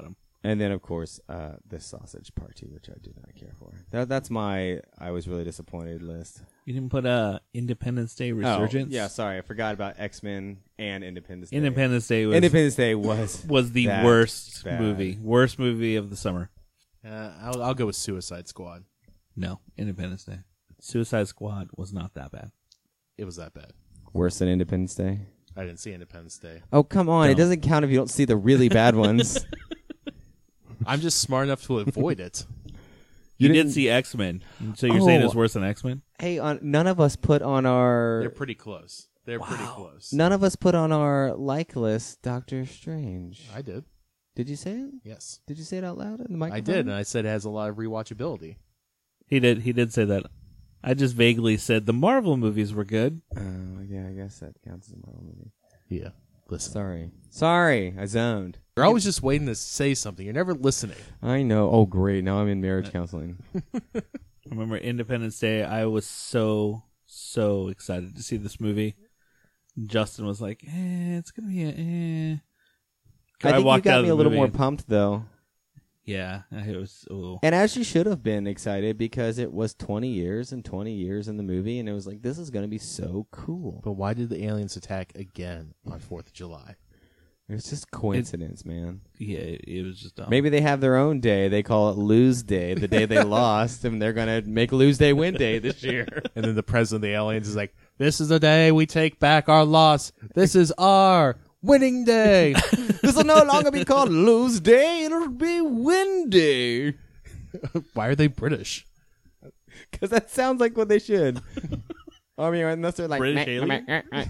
Speaker 2: And then, of course, uh, the Sausage Party, which I do not care for. That, that's my I was really disappointed list.
Speaker 1: You didn't put uh, Independence Day Resurgence?
Speaker 2: Oh, yeah, sorry. I forgot about X-Men and Independence Day.
Speaker 1: Independence Day was
Speaker 2: Independence Day was
Speaker 1: was the
Speaker 2: that
Speaker 1: worst
Speaker 2: bad.
Speaker 1: movie. Worst movie of the summer.
Speaker 3: Uh, I'll, I'll go with Suicide Squad.
Speaker 1: No, Independence Day. Suicide Squad was not that bad.
Speaker 3: It was that bad.
Speaker 2: Worse than Independence Day?
Speaker 3: I didn't see Independence Day.
Speaker 2: Oh, come on.
Speaker 1: No.
Speaker 2: It doesn't count if you don't see the really bad ones.
Speaker 3: I'm just smart enough to avoid it.
Speaker 1: You,
Speaker 2: didn't-
Speaker 1: did see X-Men, so you're saying
Speaker 2: Oh.
Speaker 1: it's worse than X-Men?
Speaker 2: Hey, on, none of us put on our
Speaker 3: They're pretty close. They're pretty close.
Speaker 2: none of us put on our like list Doctor Strange.
Speaker 3: I did.
Speaker 2: Did you say it?
Speaker 3: Yes.
Speaker 2: Did you say it out loud in the microphone?
Speaker 3: I did, and I said it has a lot of rewatchability.
Speaker 1: He did. He did say that. I just vaguely said the Marvel movies were good.
Speaker 2: Oh, yeah, I guess that counts as a Marvel movie.
Speaker 3: Yeah. Listen.
Speaker 2: Sorry. Sorry, I zoned.
Speaker 3: You're always just waiting to say something. You're never listening.
Speaker 2: I know. Oh, great. Now I'm in marriage counseling.
Speaker 1: I remember Independence Day. I was so so excited to see this movie. Justin was like, "Eh, it's gonna be a eh."
Speaker 2: I think you
Speaker 1: walked out
Speaker 2: got
Speaker 1: of
Speaker 2: me
Speaker 1: the
Speaker 2: a little
Speaker 1: movie
Speaker 2: more
Speaker 1: and-
Speaker 2: pumped, though.
Speaker 1: Yeah, it was. Ooh.
Speaker 2: And as you should have been excited because it was twenty years and twenty years in the movie, and it was like, this is going to be so cool.
Speaker 3: But why did the aliens attack again on fourth of July?
Speaker 2: It was just coincidence, man.
Speaker 1: Yeah, it, it was just dumb.
Speaker 2: Maybe they have their own day. They call it Lose Day, the day they lost, and they're going to make Lose Day Win Day this year.
Speaker 3: And then the president of the aliens is like, this is the day we take back our loss. This is our winning day.
Speaker 2: This will no longer be called Lose Day. It'll be Win Day.
Speaker 3: Why are they British?
Speaker 2: Because that sounds like what they should. I mean, unless they're like...
Speaker 1: British alien?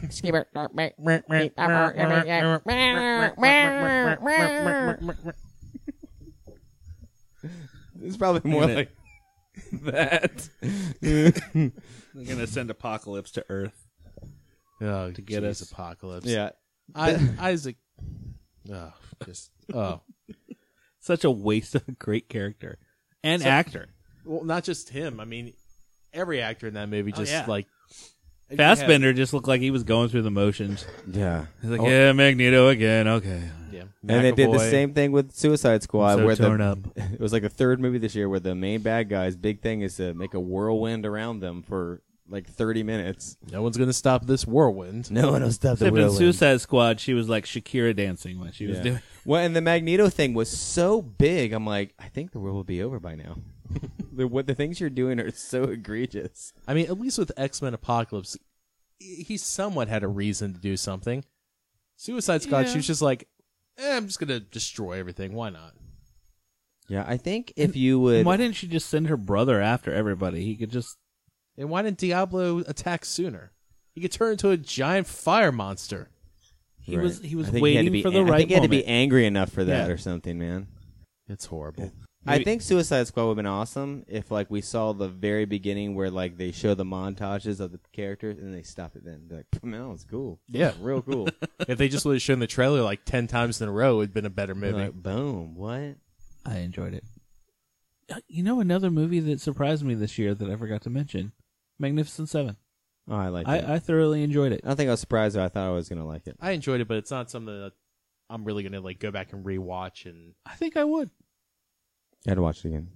Speaker 2: It's probably more
Speaker 1: Isn't
Speaker 2: like that.
Speaker 1: They're gonna send Apocalypse to Earth.
Speaker 3: Oh,
Speaker 1: To get
Speaker 3: geez,
Speaker 1: us.
Speaker 3: apocalypse.
Speaker 2: Yeah.
Speaker 3: I, Isaac. Oh, just oh.
Speaker 1: Such a waste of a great character and
Speaker 3: So-
Speaker 1: actor.
Speaker 3: Well, not just him. I mean, every actor in that movie
Speaker 1: Oh,
Speaker 3: just
Speaker 1: yeah.
Speaker 3: like
Speaker 1: Fassbender just looked like he was going through the motions.
Speaker 2: Yeah.
Speaker 1: He's like,
Speaker 2: Oh,
Speaker 1: yeah, Magneto again. Okay.
Speaker 3: Yeah,
Speaker 2: And they did the
Speaker 3: McAvoy.
Speaker 2: same thing with Suicide Squad,
Speaker 1: So
Speaker 2: where
Speaker 1: torn
Speaker 2: the
Speaker 1: up.
Speaker 2: it was like the third movie this year, where the main bad guy's big thing is to make a whirlwind around them for like thirty minutes.
Speaker 3: No one's gonna stop this whirlwind.
Speaker 2: No one will stop the
Speaker 1: Except in
Speaker 2: whirlwind.
Speaker 1: Suicide Squad, she was like Shakira dancing when she was
Speaker 2: Yeah.
Speaker 1: doing.
Speaker 2: Well, and the Magneto thing was so big. I'm like, I think the world will be over by now. the, what the things you're doing are so egregious.
Speaker 3: I mean, at least with X-Men Apocalypse, he somewhat had a reason to do something. Suicide Squad,
Speaker 1: Yeah.
Speaker 3: she was just like, eh, I'm just gonna destroy everything. Why not?
Speaker 2: Yeah, I think if you would,
Speaker 1: Why didn't she just send her brother after everybody? He could just.
Speaker 3: And why didn't Diablo attack sooner? He could turn into a giant fire monster.
Speaker 1: He
Speaker 2: Right.
Speaker 1: was. He was
Speaker 2: I think he had to
Speaker 1: waiting
Speaker 2: be
Speaker 1: for the
Speaker 2: an-
Speaker 1: right
Speaker 2: I think he had to be
Speaker 1: moment.
Speaker 2: angry enough for that
Speaker 1: Yeah.
Speaker 2: or something, man.
Speaker 3: It's horrible.
Speaker 2: I think Suicide Squad would have been awesome if, like, we saw the very beginning where, like, they show the montages of the characters and they stop it then. Be like, man, it's cool.
Speaker 3: Yeah.
Speaker 2: Real cool.
Speaker 3: If they just would have shown the trailer like ten times in a row, it'd been a better movie.
Speaker 2: Like, boom. What?
Speaker 1: I enjoyed it. Uh, You know, another movie that surprised me this year that I forgot to mention, Magnificent Seven.
Speaker 2: Oh, I like it.
Speaker 1: I, I thoroughly enjoyed it.
Speaker 2: I don't think I was surprised, but I thought I was going to like it.
Speaker 3: I enjoyed it, but it's not something that I'm really gonna like go back and rewatch. And
Speaker 1: I think I would.
Speaker 2: I had to watch it again.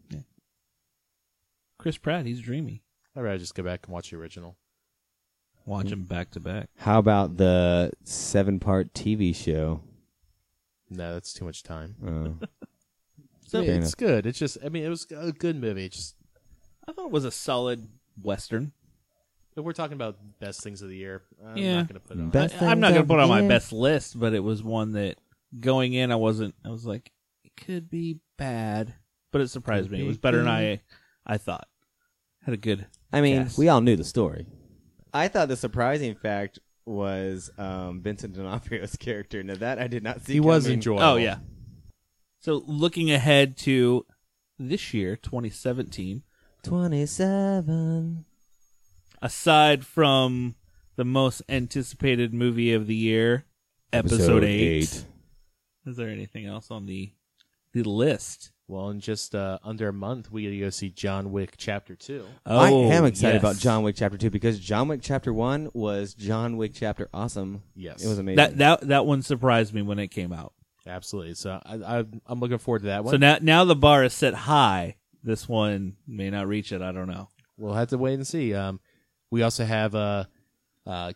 Speaker 1: Chris Pratt, he's dreamy.
Speaker 3: I'd rather just go back and watch the original.
Speaker 1: Watch him back to back.
Speaker 2: How about the seven-part T V show?
Speaker 3: No, that's too much time.
Speaker 2: Uh,
Speaker 1: So
Speaker 2: Fair
Speaker 3: it's good. It's just, I mean, it was a good movie. It's just,
Speaker 1: I thought it was a solid Western.
Speaker 3: if we're talking about best things of the year, I'm
Speaker 1: Yeah.
Speaker 3: not gonna put it on.
Speaker 2: Best
Speaker 1: I, I'm not
Speaker 2: things
Speaker 1: going
Speaker 2: of
Speaker 1: to put it on my
Speaker 2: the year.
Speaker 1: best list, but it was one that going in, I wasn't. I was like, it could be bad, but it surprised
Speaker 2: Could
Speaker 1: me. It
Speaker 2: be
Speaker 1: was better than
Speaker 2: good.
Speaker 1: I I thought. Had a good.
Speaker 2: I mean,
Speaker 1: Yes.
Speaker 2: we all knew the story. I thought the surprising fact was um, Vincent D'Onofrio's character. Now, that I did not see
Speaker 3: He was
Speaker 2: coming.
Speaker 3: enjoyable.
Speaker 1: Oh yeah. So looking ahead to this year, twenty seventeen,
Speaker 2: twenty-seven.
Speaker 1: aside from the most anticipated movie of the year, Episode,
Speaker 2: Episode
Speaker 1: eight,
Speaker 2: eight.
Speaker 1: is there anything else on the the list?
Speaker 3: Well, in just uh, under a month, we get to go see John Wick Chapter Two.
Speaker 1: Oh,
Speaker 2: I am excited
Speaker 1: yes.
Speaker 2: about John Wick Chapter two because John Wick Chapter one was John Wick Chapter awesome.
Speaker 3: Yes.
Speaker 2: It was amazing.
Speaker 1: That that that one surprised me when it came out.
Speaker 3: Absolutely. So I, I, I'm looking forward to that one.
Speaker 1: So now, now the bar is set high. This one may not reach it. I don't know.
Speaker 3: We'll have to wait and see. Um, we also have uh, uh,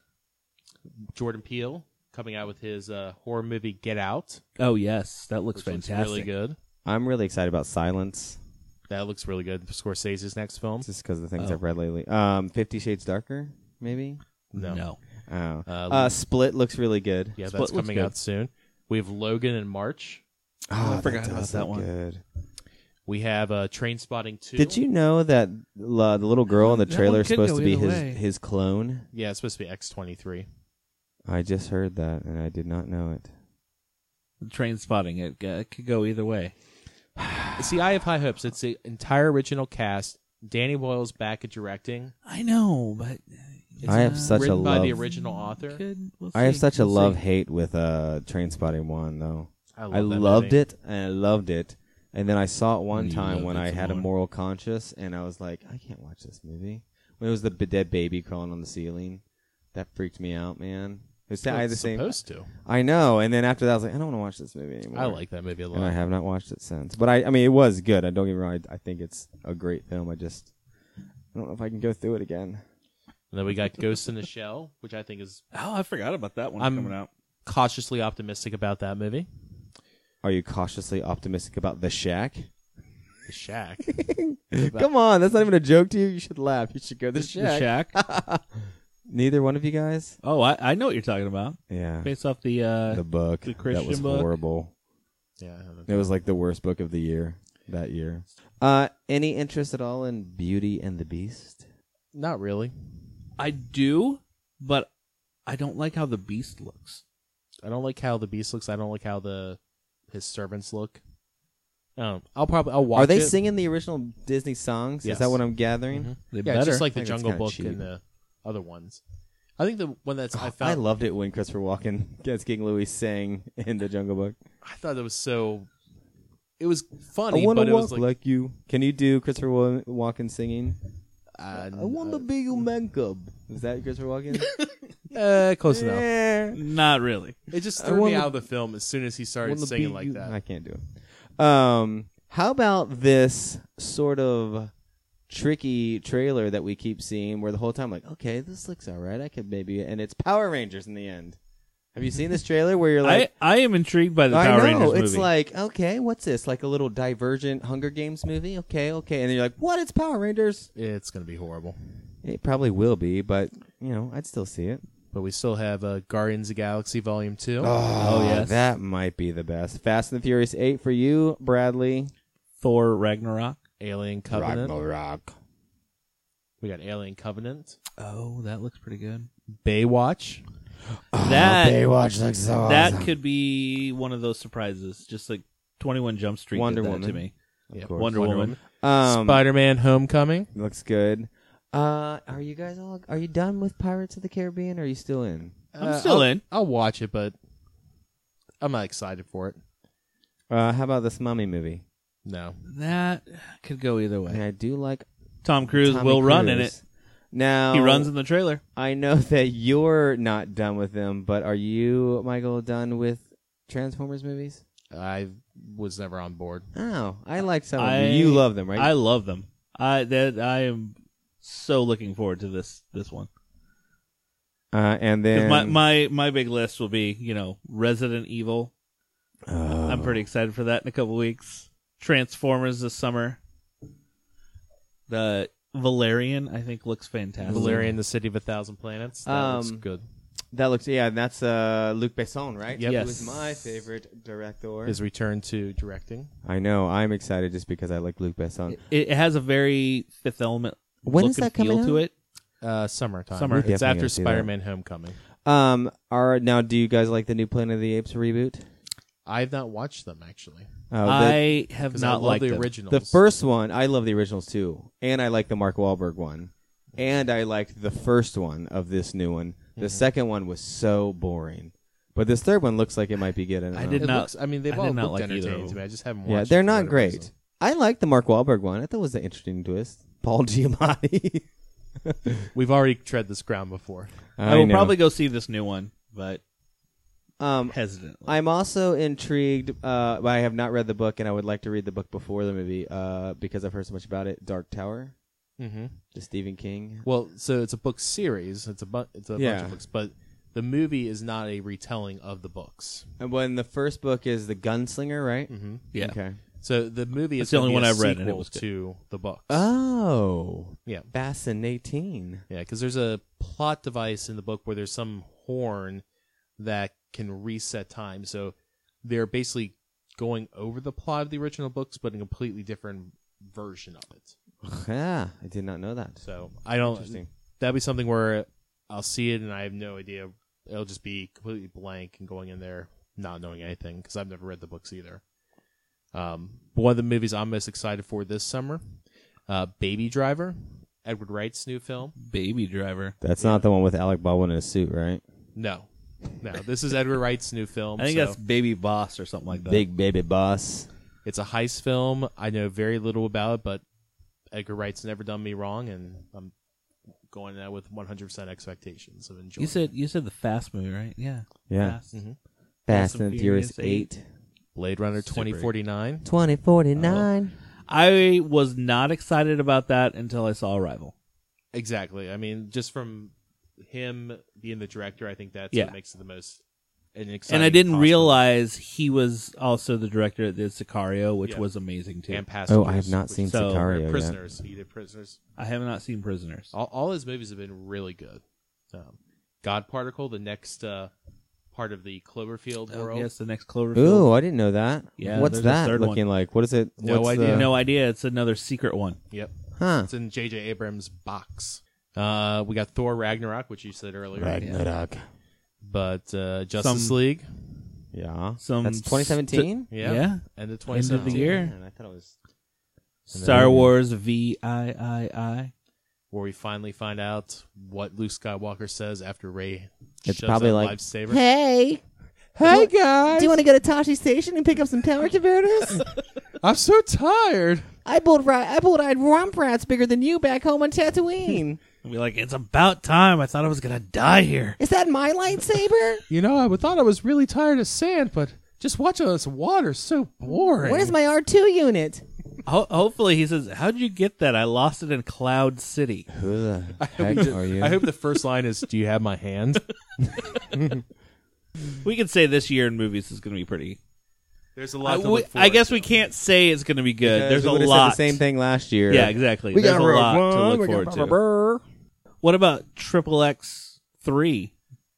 Speaker 3: Jordan Peele coming out with his uh, horror movie Get Out.
Speaker 1: Oh yes, that looks
Speaker 3: which
Speaker 1: fantastic.
Speaker 3: Looks really good.
Speaker 2: I'm really excited about Silence,
Speaker 3: That looks really good. Scorsese's next film.
Speaker 2: just because of the things
Speaker 1: Oh.
Speaker 2: I've read lately. Um, Fifty Shades Darker, maybe.
Speaker 3: No.
Speaker 1: No.
Speaker 2: Oh,
Speaker 3: Uh,
Speaker 2: uh, Split looks really good.
Speaker 3: Yeah,
Speaker 1: Split
Speaker 3: that's
Speaker 1: looks
Speaker 3: coming
Speaker 1: good.
Speaker 3: out soon. We have Logan in March.
Speaker 2: Oh,
Speaker 1: I forgot
Speaker 2: that
Speaker 1: about
Speaker 2: does
Speaker 1: that
Speaker 2: look
Speaker 1: one.
Speaker 2: Good.
Speaker 3: We have uh, Train Spotting two.
Speaker 2: Did you know that uh, the little girl in the
Speaker 1: That
Speaker 2: trailer
Speaker 1: one
Speaker 2: is
Speaker 1: could
Speaker 2: supposed
Speaker 1: go
Speaker 2: to be
Speaker 1: either
Speaker 2: his
Speaker 1: way.
Speaker 2: his clone?
Speaker 3: Yeah, it's supposed to be X twenty-three.
Speaker 2: I just heard that, and I did not know it.
Speaker 1: Train spotting it, uh, it could go either way.
Speaker 3: See, I have high hopes. It's the entire original cast. Danny Boyle's back at directing.
Speaker 1: I know, but
Speaker 3: It's
Speaker 2: I have
Speaker 3: uh,
Speaker 2: such a
Speaker 3: written by
Speaker 2: love.
Speaker 3: the original author.
Speaker 1: Could, we'll
Speaker 2: I have
Speaker 1: see.
Speaker 2: such a
Speaker 1: We'll
Speaker 2: love
Speaker 1: see.
Speaker 2: hate with uh, Train Spotting one though.
Speaker 3: I, love
Speaker 2: I
Speaker 3: that
Speaker 2: loved
Speaker 3: movie.
Speaker 2: it and I loved it, and then I saw it one
Speaker 1: You
Speaker 2: time
Speaker 1: loved
Speaker 2: when
Speaker 1: it
Speaker 2: I
Speaker 1: some
Speaker 2: had a
Speaker 1: more.
Speaker 2: moral conscience, and I was like, I can't watch this movie. When it was the b- dead baby crawling on the ceiling, that freaked me out, man. It was,
Speaker 3: Well,
Speaker 2: I had the
Speaker 3: it's
Speaker 2: same.
Speaker 3: supposed to.
Speaker 2: I know, and then after that, I was like, I don't want to watch this movie anymore.
Speaker 3: I like that movie a lot.
Speaker 2: and I have not watched it since. But I, I mean, it was good. I don't get me wrong. I, I think it's a great film. I just, I don't know if I can go through it again.
Speaker 3: And then we got Ghost in the Shell, which I think is
Speaker 1: Oh, I forgot about that one
Speaker 3: I'm-
Speaker 1: coming out.
Speaker 3: cautiously optimistic about that movie.
Speaker 2: Are you cautiously optimistic about The Shack?
Speaker 3: The Shack.
Speaker 2: Come on, that's not even a joke to you. You should laugh. You should go The
Speaker 1: The
Speaker 2: Shack.
Speaker 1: Shack.
Speaker 2: Neither one of you guys?
Speaker 1: Oh, I, I know what you're talking about.
Speaker 2: Yeah.
Speaker 1: Based off the uh,
Speaker 2: The book.
Speaker 1: the
Speaker 2: that
Speaker 1: Christian
Speaker 2: was
Speaker 1: book?
Speaker 2: horrible.
Speaker 3: Yeah, I haven't-
Speaker 2: It was like the worst book of the year that year. Uh, any interest at all in Beauty and the Beast?
Speaker 3: not really.
Speaker 1: I do, but I don't like how the Beast looks.
Speaker 3: I don't like how the Beast looks. I don't like how the his servants look. Um, I'll probably I'll watch.
Speaker 2: Are they
Speaker 3: it.
Speaker 2: singing the original Disney songs?
Speaker 3: Yes.
Speaker 2: Is that what I'm gathering?
Speaker 3: Mhm.
Speaker 1: They
Speaker 3: Yeah,
Speaker 1: better.
Speaker 3: it's just like the
Speaker 2: I think it's
Speaker 3: Jungle
Speaker 2: kinda
Speaker 3: Book
Speaker 2: cheap.
Speaker 3: and the other ones. I think the one that's I
Speaker 2: I
Speaker 3: found.
Speaker 2: loved it when Christopher Walken against King Louis sang in the Jungle Book.
Speaker 3: I thought it was so. It was funny,
Speaker 2: I want
Speaker 3: but
Speaker 2: to
Speaker 3: it
Speaker 2: walk
Speaker 3: was
Speaker 2: like,
Speaker 3: like.
Speaker 2: you. Can you do Christopher Wa- Walken singing?
Speaker 3: Uh,
Speaker 2: I want to be your man cub. Is that Christopher Walken?
Speaker 3: uh, close enough.
Speaker 2: Yeah.
Speaker 1: Not really.
Speaker 3: It just
Speaker 2: I
Speaker 3: threw me
Speaker 2: wanna-
Speaker 3: out of the film as soon as he started
Speaker 2: Wanna
Speaker 3: singing
Speaker 2: be
Speaker 3: like
Speaker 2: you-
Speaker 3: that.
Speaker 2: I can't do it. Um, how about this sort of tricky trailer that we keep seeing, where the whole time, like, okay, this looks all right. I could maybe, and it's Power Rangers in the end. Have you seen this trailer where you're like,
Speaker 1: I, I am intrigued by the
Speaker 2: I
Speaker 1: Power
Speaker 2: know
Speaker 1: Rangers movie.
Speaker 2: it's like, okay, what's this? Like a little Divergent Hunger Games movie? Okay, okay, and then you're like, what? It's Power Rangers.
Speaker 3: It's gonna be horrible.
Speaker 2: It probably will be, but you know, I'd still see it.
Speaker 3: But we still have uh, Guardians of the Galaxy Volume Two.
Speaker 2: Oh,
Speaker 1: yes.
Speaker 2: that might be the best. Fast and the Furious Eight for you, Bradley.
Speaker 1: Thor Ragnarok.
Speaker 3: Alien Covenant.
Speaker 2: Ragnarok.
Speaker 3: We got Alien Covenant.
Speaker 1: Oh, that looks pretty good.
Speaker 3: Baywatch.
Speaker 1: That
Speaker 2: Baywatch looks so
Speaker 1: that
Speaker 2: awesome.
Speaker 1: could be one of those surprises, just like twenty-one Jump Street
Speaker 2: Wonder
Speaker 1: did that
Speaker 2: Woman.
Speaker 1: to me.
Speaker 3: Yeah,
Speaker 2: course.
Speaker 1: Wonder,
Speaker 3: Wonder
Speaker 1: Woman.
Speaker 2: Um,
Speaker 3: Spider-Man: Homecoming.
Speaker 2: looks good. Uh, are you guys all? Are you done with Pirates of the Caribbean? Or are you still in?
Speaker 1: I'm
Speaker 3: Uh,
Speaker 1: still
Speaker 3: I'll-
Speaker 1: in.
Speaker 3: I'll watch it, but I'm not excited for it.
Speaker 2: Uh, how about this Mummy movie?
Speaker 3: No.
Speaker 1: That could go either way.
Speaker 2: And I do like
Speaker 1: Tom Cruise
Speaker 2: Tommy
Speaker 1: will run in it.
Speaker 2: Cruise. Now
Speaker 1: He runs in the trailer.
Speaker 2: I know that you're not done with them, but are you, Michael, done with Transformers movies?
Speaker 3: I was never on board.
Speaker 2: Oh, I like some
Speaker 1: I-
Speaker 2: of them. You love them, right?
Speaker 1: I love them. I that I am so looking forward to this this one.
Speaker 2: uh, and
Speaker 1: 'Cause
Speaker 2: then
Speaker 1: my my my big list will be, you know, Resident Evil.
Speaker 2: Oh.
Speaker 1: I'm pretty excited for that in a couple weeks. Transformers this summer. The Valerian, I think, looks fantastic.
Speaker 3: Valerian, the City of a Thousand Planets. That
Speaker 2: Um,
Speaker 3: looks good.
Speaker 2: That looks, yeah, that's uh, Luc Besson, right?
Speaker 3: Yep.
Speaker 2: He
Speaker 1: Yes.
Speaker 2: was my favorite director.
Speaker 3: His return to directing.
Speaker 2: I know. I'm excited just because I like Luc Besson.
Speaker 1: It, it has a very Fifth Element
Speaker 2: When
Speaker 1: look
Speaker 2: is
Speaker 1: and
Speaker 2: that coming
Speaker 1: feel to
Speaker 2: out?
Speaker 1: it.
Speaker 3: Uh, summertime.
Speaker 1: Summer.
Speaker 3: It's
Speaker 2: Definitely
Speaker 3: after
Speaker 2: gonna see that.
Speaker 3: Spider-Man: Homecoming.
Speaker 2: Um, are now? Do you guys like the new Planet of the Apes reboot?
Speaker 3: I've not watched them actually
Speaker 2: Uh, the,
Speaker 1: I have
Speaker 3: because I
Speaker 1: not
Speaker 3: love
Speaker 1: liked
Speaker 3: the
Speaker 1: them.
Speaker 3: originals.
Speaker 2: the first one, I love the originals too, and I like the Mark Wahlberg one, and I liked the first one of this new one. The second one was so boring, but this third one looks like it might be good. I, don't
Speaker 1: I
Speaker 2: know.
Speaker 1: did
Speaker 3: It
Speaker 1: not-
Speaker 3: looks, I mean, they've
Speaker 1: I
Speaker 3: all
Speaker 1: did not
Speaker 3: looked
Speaker 1: like either of
Speaker 3: entertaining to
Speaker 1: them.
Speaker 3: me. I just haven't.
Speaker 2: Yeah,
Speaker 3: watched
Speaker 2: they're
Speaker 3: it for
Speaker 2: not
Speaker 3: whatever
Speaker 2: great.
Speaker 3: reason.
Speaker 2: I like the Mark Wahlberg one. I thought it was an interesting twist. Paul Giamatti.
Speaker 3: We've already tread this ground before.
Speaker 1: I will
Speaker 2: know.
Speaker 1: probably go see this new one, but
Speaker 2: Um,
Speaker 1: hesitantly.
Speaker 2: I'm also intrigued. Uh, but I have not read the book, and I would like to read the book before the movie uh, because I've heard so much about it. Dark Tower,
Speaker 3: Mm-hmm.
Speaker 2: the Stephen King.
Speaker 3: Well, so it's a book series. It's a bu- it's a bunch
Speaker 2: Yeah.
Speaker 3: of books, but the movie is not a retelling of the books.
Speaker 2: And when the first book is The Gunslinger, right?
Speaker 3: Mm-hmm.
Speaker 1: yeah.
Speaker 2: Okay.
Speaker 3: So the movie
Speaker 1: That's
Speaker 3: is
Speaker 1: the
Speaker 3: gonna
Speaker 1: only
Speaker 3: be
Speaker 1: one
Speaker 3: a
Speaker 1: I've read, and it
Speaker 3: sequel
Speaker 1: was good.
Speaker 3: to the books.
Speaker 2: Oh,
Speaker 3: yeah,
Speaker 2: fascinating.
Speaker 3: yeah, because there's a plot device in the book where there's some horn that can reset time. So they're basically going over the plot of the original books, but in a completely different version of it.
Speaker 2: Yeah, I did not know that.
Speaker 3: So I don't.
Speaker 2: Interesting.
Speaker 3: That'd be something where I'll see it and I have no idea. It'll just be completely blank and going in there not knowing anything because I've never read the books either. Um, but one of the movies I'm most excited for this summer, uh, Baby Driver, Edward Wright's new film.
Speaker 1: Baby Driver.
Speaker 2: That's not the one with Alec Baldwin in a suit, right?
Speaker 3: No, no, this is Edward Wright's new film.
Speaker 1: I think
Speaker 3: so
Speaker 1: that's Baby Boss or something like that.
Speaker 2: Big baby boss.
Speaker 3: it's a heist film. I know very little about it, but Edgar Wright's never done me wrong, and I'm going in with one hundred percent expectations of enjoying.
Speaker 1: You said you said the Fast movie, right? Yeah.
Speaker 2: Yeah.
Speaker 1: Fast.
Speaker 3: Mhm.
Speaker 2: Fast
Speaker 1: Fast
Speaker 2: and
Speaker 1: and
Speaker 2: Furious
Speaker 1: Furious
Speaker 2: eight.
Speaker 3: Blade Runner
Speaker 1: Super
Speaker 3: twenty forty-nine.
Speaker 2: twenty forty-nine.
Speaker 1: I was not excited about that until I saw Arrival.
Speaker 3: Exactly. I mean, just from him being the director, I think that's
Speaker 1: Yeah.
Speaker 3: what makes it the most an exciting.
Speaker 1: And I didn't
Speaker 3: possible-
Speaker 1: realize he was also the director that did Sicario, which
Speaker 3: Yeah.
Speaker 1: was amazing too.
Speaker 3: And Passengers.
Speaker 2: Oh, I have not
Speaker 3: which
Speaker 2: seen
Speaker 3: is-
Speaker 1: So-
Speaker 2: Sicario
Speaker 3: or
Speaker 2: yet.
Speaker 3: Prisoners. He did Prisoners.
Speaker 1: I have not seen Prisoners.
Speaker 3: All, all his movies have been really good. Um, God Particle, the next uh, part of the Cloverfield
Speaker 1: Oh,
Speaker 3: world.
Speaker 1: yes, the next Cloverfield.
Speaker 2: Ooh, I didn't know that.
Speaker 1: Yeah,
Speaker 2: What's
Speaker 1: there's a
Speaker 2: that
Speaker 1: third
Speaker 2: looking
Speaker 1: one.
Speaker 2: like? What is it?
Speaker 3: No
Speaker 2: What's
Speaker 3: idea.
Speaker 2: the-
Speaker 1: No idea. It's another secret one.
Speaker 3: Yep.
Speaker 2: Huh.
Speaker 3: It's in J J Abrams' box. Uh, we got Thor Ragnarok, which you said earlier.
Speaker 2: Ragnarok.
Speaker 3: But uh, Justice
Speaker 1: Some-
Speaker 3: League.
Speaker 2: Yeah.
Speaker 1: Some
Speaker 2: That's twenty seventeen?
Speaker 3: Yeah.
Speaker 1: Yeah.
Speaker 3: End of
Speaker 1: End
Speaker 3: twenty
Speaker 1: of the
Speaker 3: seventeen.
Speaker 1: year.
Speaker 2: Man, I thought it was.
Speaker 1: Star Wars V I I I.
Speaker 3: Where we finally find out what Luke Skywalker says after Rey
Speaker 2: It's
Speaker 3: shoves
Speaker 2: probably
Speaker 3: that
Speaker 2: like,
Speaker 3: lightsaber.
Speaker 2: hey. Hey, guys. Do you want to go to Tashi Station and pick up some tower converters?
Speaker 3: I'm so tired.
Speaker 2: I pulled right. I pulled eyed romp rats bigger than you back home on Tatooine.
Speaker 1: I'll be like, it's about time. I thought I was gonna die here.
Speaker 2: Is that my lightsaber?
Speaker 3: You know, I would thought I was really tired of sand, but just watching this water is so boring.
Speaker 2: Where's my R two unit?
Speaker 1: Ho- hopefully, he says, "How'd you get that? I lost it in Cloud City."
Speaker 2: Who the heck are you?
Speaker 3: I hope the first line is, "Do you have my hand?"
Speaker 1: We can say this year in movies is going to be pretty.
Speaker 3: There's a
Speaker 1: I,
Speaker 3: lot. to
Speaker 1: we-
Speaker 3: look
Speaker 1: I
Speaker 3: forward
Speaker 1: guess
Speaker 3: to.
Speaker 1: we can't say it's going to be good.
Speaker 2: Because
Speaker 1: There's
Speaker 2: we
Speaker 1: a
Speaker 2: would've
Speaker 1: lot.
Speaker 2: said the same thing last year.
Speaker 1: Yeah, exactly. There's a lot to look forward to. What about Triple X three?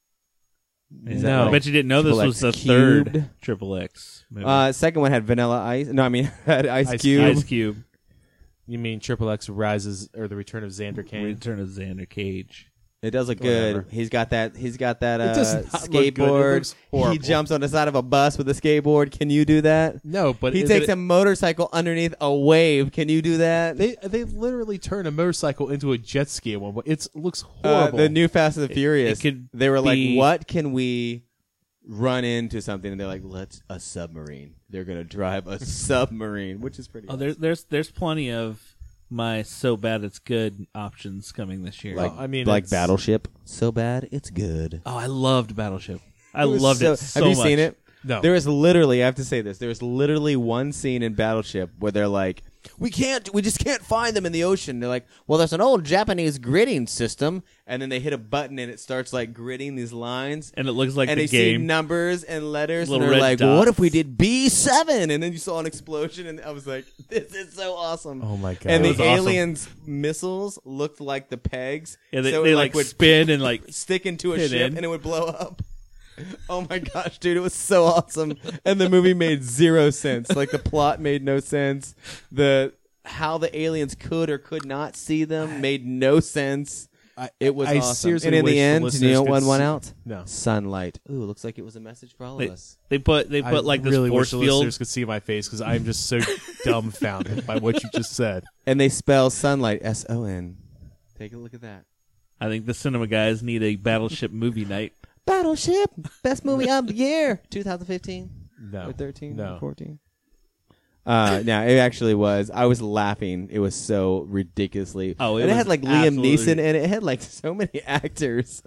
Speaker 3: No.
Speaker 1: I bet you didn't know this
Speaker 2: Triple
Speaker 1: was the
Speaker 2: X Cubed.
Speaker 1: third Triple X movie.
Speaker 2: Uh, second one had Vanilla Ice. No, I mean had Ice,
Speaker 3: Ice
Speaker 2: Cube.
Speaker 1: Ice Cube.
Speaker 3: You mean Triple X Rises or the Return of Xander Kane?
Speaker 1: Return of Xander Cage.
Speaker 2: It does look
Speaker 3: Whatever.
Speaker 2: good. He's got that. He's got that uh,
Speaker 3: It does not look good. It
Speaker 2: skateboard.
Speaker 3: looks horrible.
Speaker 2: He jumps on the side of a bus with a skateboard. Can you do that?
Speaker 3: No, but
Speaker 2: he
Speaker 3: is
Speaker 2: takes
Speaker 3: it-
Speaker 2: a motorcycle underneath a wave. Can you do that?
Speaker 3: They they literally turn a motorcycle into a jet ski at one point. It looks
Speaker 2: Uh,
Speaker 3: horrible.
Speaker 2: the new Fast and the Furious.
Speaker 1: it could
Speaker 2: they were
Speaker 1: be-
Speaker 2: like, "What can we run into something?" And they're like, "Let's a submarine." They're gonna drive a submarine, which is pretty.
Speaker 1: Oh,
Speaker 2: awesome.
Speaker 1: there's there's there's plenty of my so bad it's good options coming this year.
Speaker 2: like
Speaker 3: I mean,
Speaker 2: like
Speaker 3: it's-
Speaker 2: Battleship. So bad, it's good.
Speaker 1: oh, I loved Battleship. I
Speaker 2: It was
Speaker 1: loved
Speaker 2: so-
Speaker 1: it so
Speaker 2: Have you
Speaker 1: much.
Speaker 2: seen it?
Speaker 3: No.
Speaker 2: There is literally, I have to say this, there is literally one scene in Battleship where they're like, we can't, we just can't find them in the ocean. They're like, well, there's an old Japanese gridding system. And then they hit a button and it starts like gridding these lines.
Speaker 1: And it looks like
Speaker 2: and
Speaker 1: the
Speaker 2: they see
Speaker 1: game.
Speaker 2: numbers and letters.
Speaker 1: Little
Speaker 2: and they're
Speaker 1: red
Speaker 2: like, well, what if
Speaker 1: dots.
Speaker 2: we did B seven? And then you saw an explosion. And I was like, this is so awesome.
Speaker 3: Oh my god!
Speaker 2: And
Speaker 1: It
Speaker 2: the
Speaker 1: was awesome.
Speaker 2: aliens' missiles looked like the pegs.
Speaker 1: Yeah, they,
Speaker 2: so
Speaker 1: they
Speaker 2: it,
Speaker 1: like,
Speaker 2: would
Speaker 1: spin and like
Speaker 2: stick into a
Speaker 1: hit
Speaker 2: ship
Speaker 1: in.
Speaker 2: and it would blow up. Oh my gosh, dude, it was so awesome. And the movie made zero sense. Like the plot made no sense. The how the aliens could or could not see them made no sense.
Speaker 3: I,
Speaker 2: It was
Speaker 3: I
Speaker 2: awesome.
Speaker 3: seriously
Speaker 2: And in
Speaker 3: wish
Speaker 2: the end, do you
Speaker 3: listeners
Speaker 2: know what
Speaker 3: could
Speaker 2: one won
Speaker 3: see-
Speaker 2: out?
Speaker 3: No.
Speaker 2: Sunlight. Ooh, looks like it was a message for all
Speaker 1: they,
Speaker 2: of us.
Speaker 1: they put they put
Speaker 3: I
Speaker 1: like this
Speaker 3: really
Speaker 1: force
Speaker 3: wish the
Speaker 1: field.
Speaker 3: listeners could see my face because I'm just so dumbfounded by what you just said.
Speaker 2: And they spell sunlight S O N. Take a look at that.
Speaker 1: I think the cinema guys need a Battleship movie night.
Speaker 2: Battleship, best movie of the year, twenty fifteen
Speaker 3: No,
Speaker 2: or thirteen,
Speaker 3: no.
Speaker 2: or fourteen. Uh, no, it actually was. I was laughing. It was so ridiculously.
Speaker 1: Oh, it
Speaker 2: and it
Speaker 1: was
Speaker 2: had like Liam
Speaker 1: absolutely-
Speaker 2: Neeson, and it had like so many actors. I'm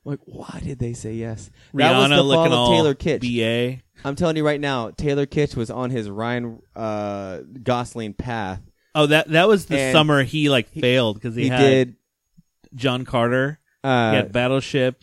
Speaker 2: Like, why did they say yes? That was
Speaker 1: Rihanna
Speaker 2: the
Speaker 1: looking
Speaker 2: fall
Speaker 1: all
Speaker 2: of Taylor Kitsch.
Speaker 1: B A.
Speaker 2: I'm telling you right now, Taylor Kitsch was on his Ryan uh, Gosling path.
Speaker 1: Oh, that that was the
Speaker 2: And
Speaker 1: summer he like failed because he,
Speaker 2: He
Speaker 1: had
Speaker 2: did.
Speaker 1: John Carter.
Speaker 2: Uh,
Speaker 1: he had Battleship.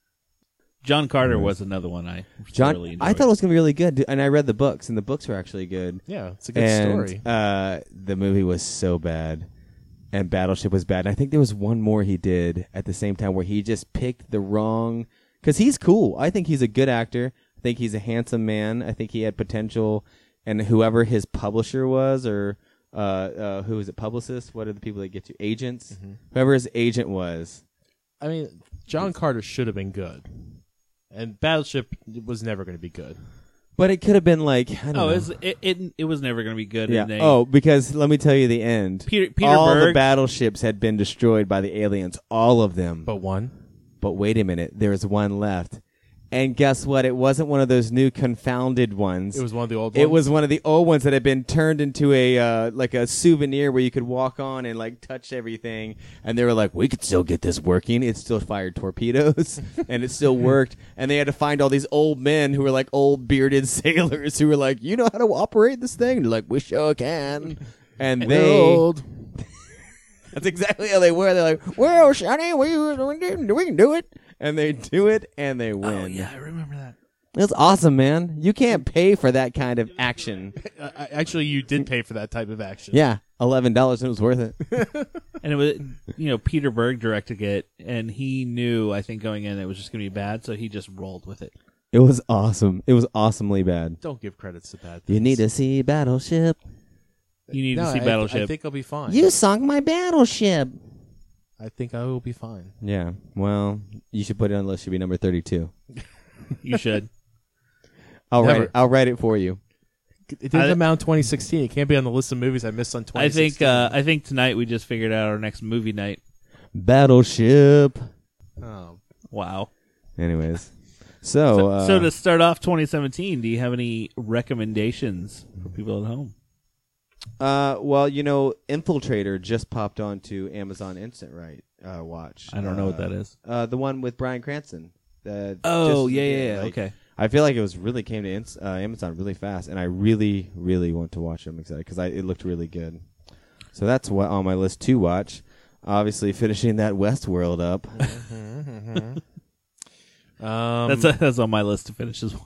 Speaker 1: John Carter was another one I
Speaker 2: John,
Speaker 1: really enjoyed.
Speaker 2: I thought it was gonna be really good, and I read the books, and the books were actually good.
Speaker 3: Yeah, it's a good
Speaker 2: and,
Speaker 3: story.
Speaker 2: Uh, the movie was so bad, and Battleship was bad. And I think there was one more he did at the same time where he just picked the wrong. Because he's cool. I think he's a good actor. I think he's a handsome man. I think he had potential, and whoever his publisher was, or uh, uh, who is it? Publicist? What are the people that get you? Agents.
Speaker 3: Mm-hmm.
Speaker 2: Whoever his agent was.
Speaker 3: I mean, John Carter should have been good, and Battleship was never going to be good.
Speaker 2: But it could have been like I don't
Speaker 1: Oh,
Speaker 2: know.
Speaker 1: it was, it, it it was never going to be good.
Speaker 2: Yeah.
Speaker 1: And they,
Speaker 2: Oh, because let me tell you the end.
Speaker 1: Peter Peter
Speaker 2: all
Speaker 1: Berg.
Speaker 2: the battleships had been destroyed by the aliens. All of them.
Speaker 3: But one,
Speaker 2: But wait a minute, there's one left. And guess what? It wasn't one of those new confounded ones.
Speaker 3: it was one of the old ones.
Speaker 2: It was one of the old ones that had been turned into a uh, like a souvenir where you could walk on and like touch everything. And they were like, "We could still get this working." It still fired torpedoes, and it still worked. And they had to find all these old men who were like old bearded sailors who were like, "You know how to operate this thing?" And they're like, "We sure can." And they
Speaker 3: old.
Speaker 2: That's exactly how they were. They're like, "Well, Sonny, we we can, we can do it," and they do it, and they win.
Speaker 1: Oh yeah, I remember that.
Speaker 2: It's awesome, man. You can't pay for that kind of action.
Speaker 3: Uh, actually, you did pay for that type of action.
Speaker 2: Yeah, eleven dollars, and it was worth it.
Speaker 1: And it was, you know, Peter Berg directed it, and he knew, I think, going in it was just going to be bad, so he just rolled with it.
Speaker 2: It was awesome. It was awesomely bad.
Speaker 3: Don't give credits to bad things.
Speaker 2: You need to see Battleship.
Speaker 1: You need
Speaker 3: no,
Speaker 1: to see
Speaker 3: I,
Speaker 1: Battleship.
Speaker 3: I think I'll be fine.
Speaker 2: You sunk my battleship.
Speaker 3: I think I will be fine.
Speaker 2: Yeah. Well, you should put it on the list. Should be number thirty-two.
Speaker 1: You should.
Speaker 2: I'll
Speaker 3: Never.
Speaker 2: write it. I'll write it for you.
Speaker 3: It didn't
Speaker 1: I-
Speaker 3: come out in twenty sixteen. It can't be on the list of movies I missed on twenty
Speaker 1: I
Speaker 3: sixteen.
Speaker 1: think uh, I think tonight we just figured out our next movie night.
Speaker 2: Battleship.
Speaker 3: Oh.
Speaker 1: Wow.
Speaker 2: Anyways, so
Speaker 1: So,
Speaker 2: uh,
Speaker 1: so to start off twenty seventeen, do you have any recommendations for people at home?
Speaker 2: Uh, well, you know, Infiltrator just popped onto Amazon Instant Right uh, Watch.
Speaker 1: I don't know what
Speaker 2: Uh,
Speaker 1: that is.
Speaker 2: Uh, the one with Bryan Cranston. Uh,
Speaker 1: Oh,
Speaker 2: just-
Speaker 1: yeah, yeah, yeah.
Speaker 2: like,
Speaker 1: Okay.
Speaker 2: I feel like it was really came to ins- uh, Amazon really fast, and I really, really want to watch it. I'm excited because it looked really good. So that's what on my list to watch. Obviously, finishing that Westworld up.
Speaker 3: Um,
Speaker 1: That's that's on my list to finish as well.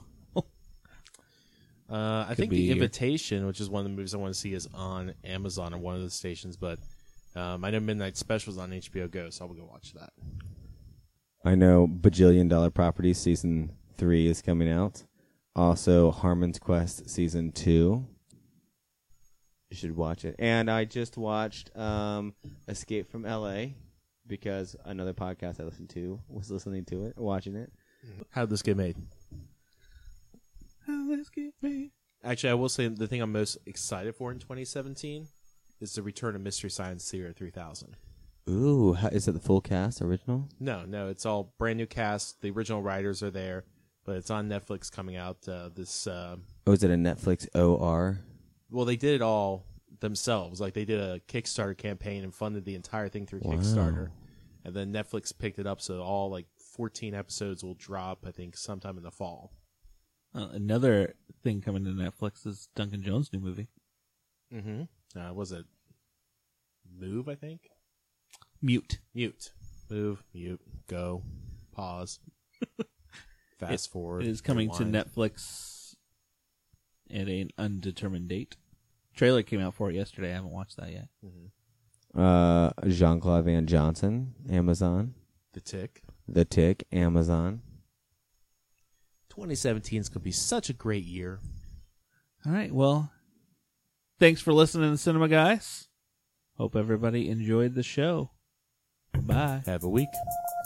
Speaker 3: Uh, I
Speaker 1: Could
Speaker 3: think
Speaker 1: be
Speaker 3: The
Speaker 1: your-
Speaker 3: Invitation, which is one of the movies I want to see, is on Amazon or one of the stations. But um, I know Midnight Special is on H B O Go, so I'll go watch that.
Speaker 2: I know Bajillion Dollar Property season three is coming out. Also, Harmon's Quest season two. You should watch it. And I just watched um, Escape from L A because another podcast I listened to was listening to it, watching it.
Speaker 3: How did this get made? Actually, I will say the thing I'm most excited for in twenty seventeen is the return of Mystery Science Theater three thousand.
Speaker 2: Ooh, how, is it the full cast, original?
Speaker 3: No, no, it's all brand new cast. The original writers are there, but it's on Netflix coming out uh, this. Uh,
Speaker 2: Oh, is it a Netflix O R?
Speaker 3: well, they did it all themselves. Like they did a Kickstarter campaign and funded the entire thing through
Speaker 2: Wow.
Speaker 3: Kickstarter, and then Netflix picked it up. So all like fourteen episodes will drop, I think, sometime in the fall.
Speaker 1: Uh, another thing coming to Netflix is Duncan Jones' new movie,
Speaker 3: Mm-hmm. Uh, was it Move? I think
Speaker 1: Mute.
Speaker 3: Mute. Move. Mute. Go. Pause. Fast forward.
Speaker 1: It is coming
Speaker 3: rewind.
Speaker 1: to Netflix at an undetermined date. Trailer came out for it yesterday. I haven't watched that yet.
Speaker 2: Uh, Jean-Claude Van Johnson, Amazon.
Speaker 3: The Tick.
Speaker 2: The Tick, Amazon.
Speaker 3: twenty seventeen is going to be such a great year.
Speaker 1: All right. Well, thanks for listening to Cinema Guys. Hope everybody enjoyed the show. Bye.
Speaker 3: Have a week.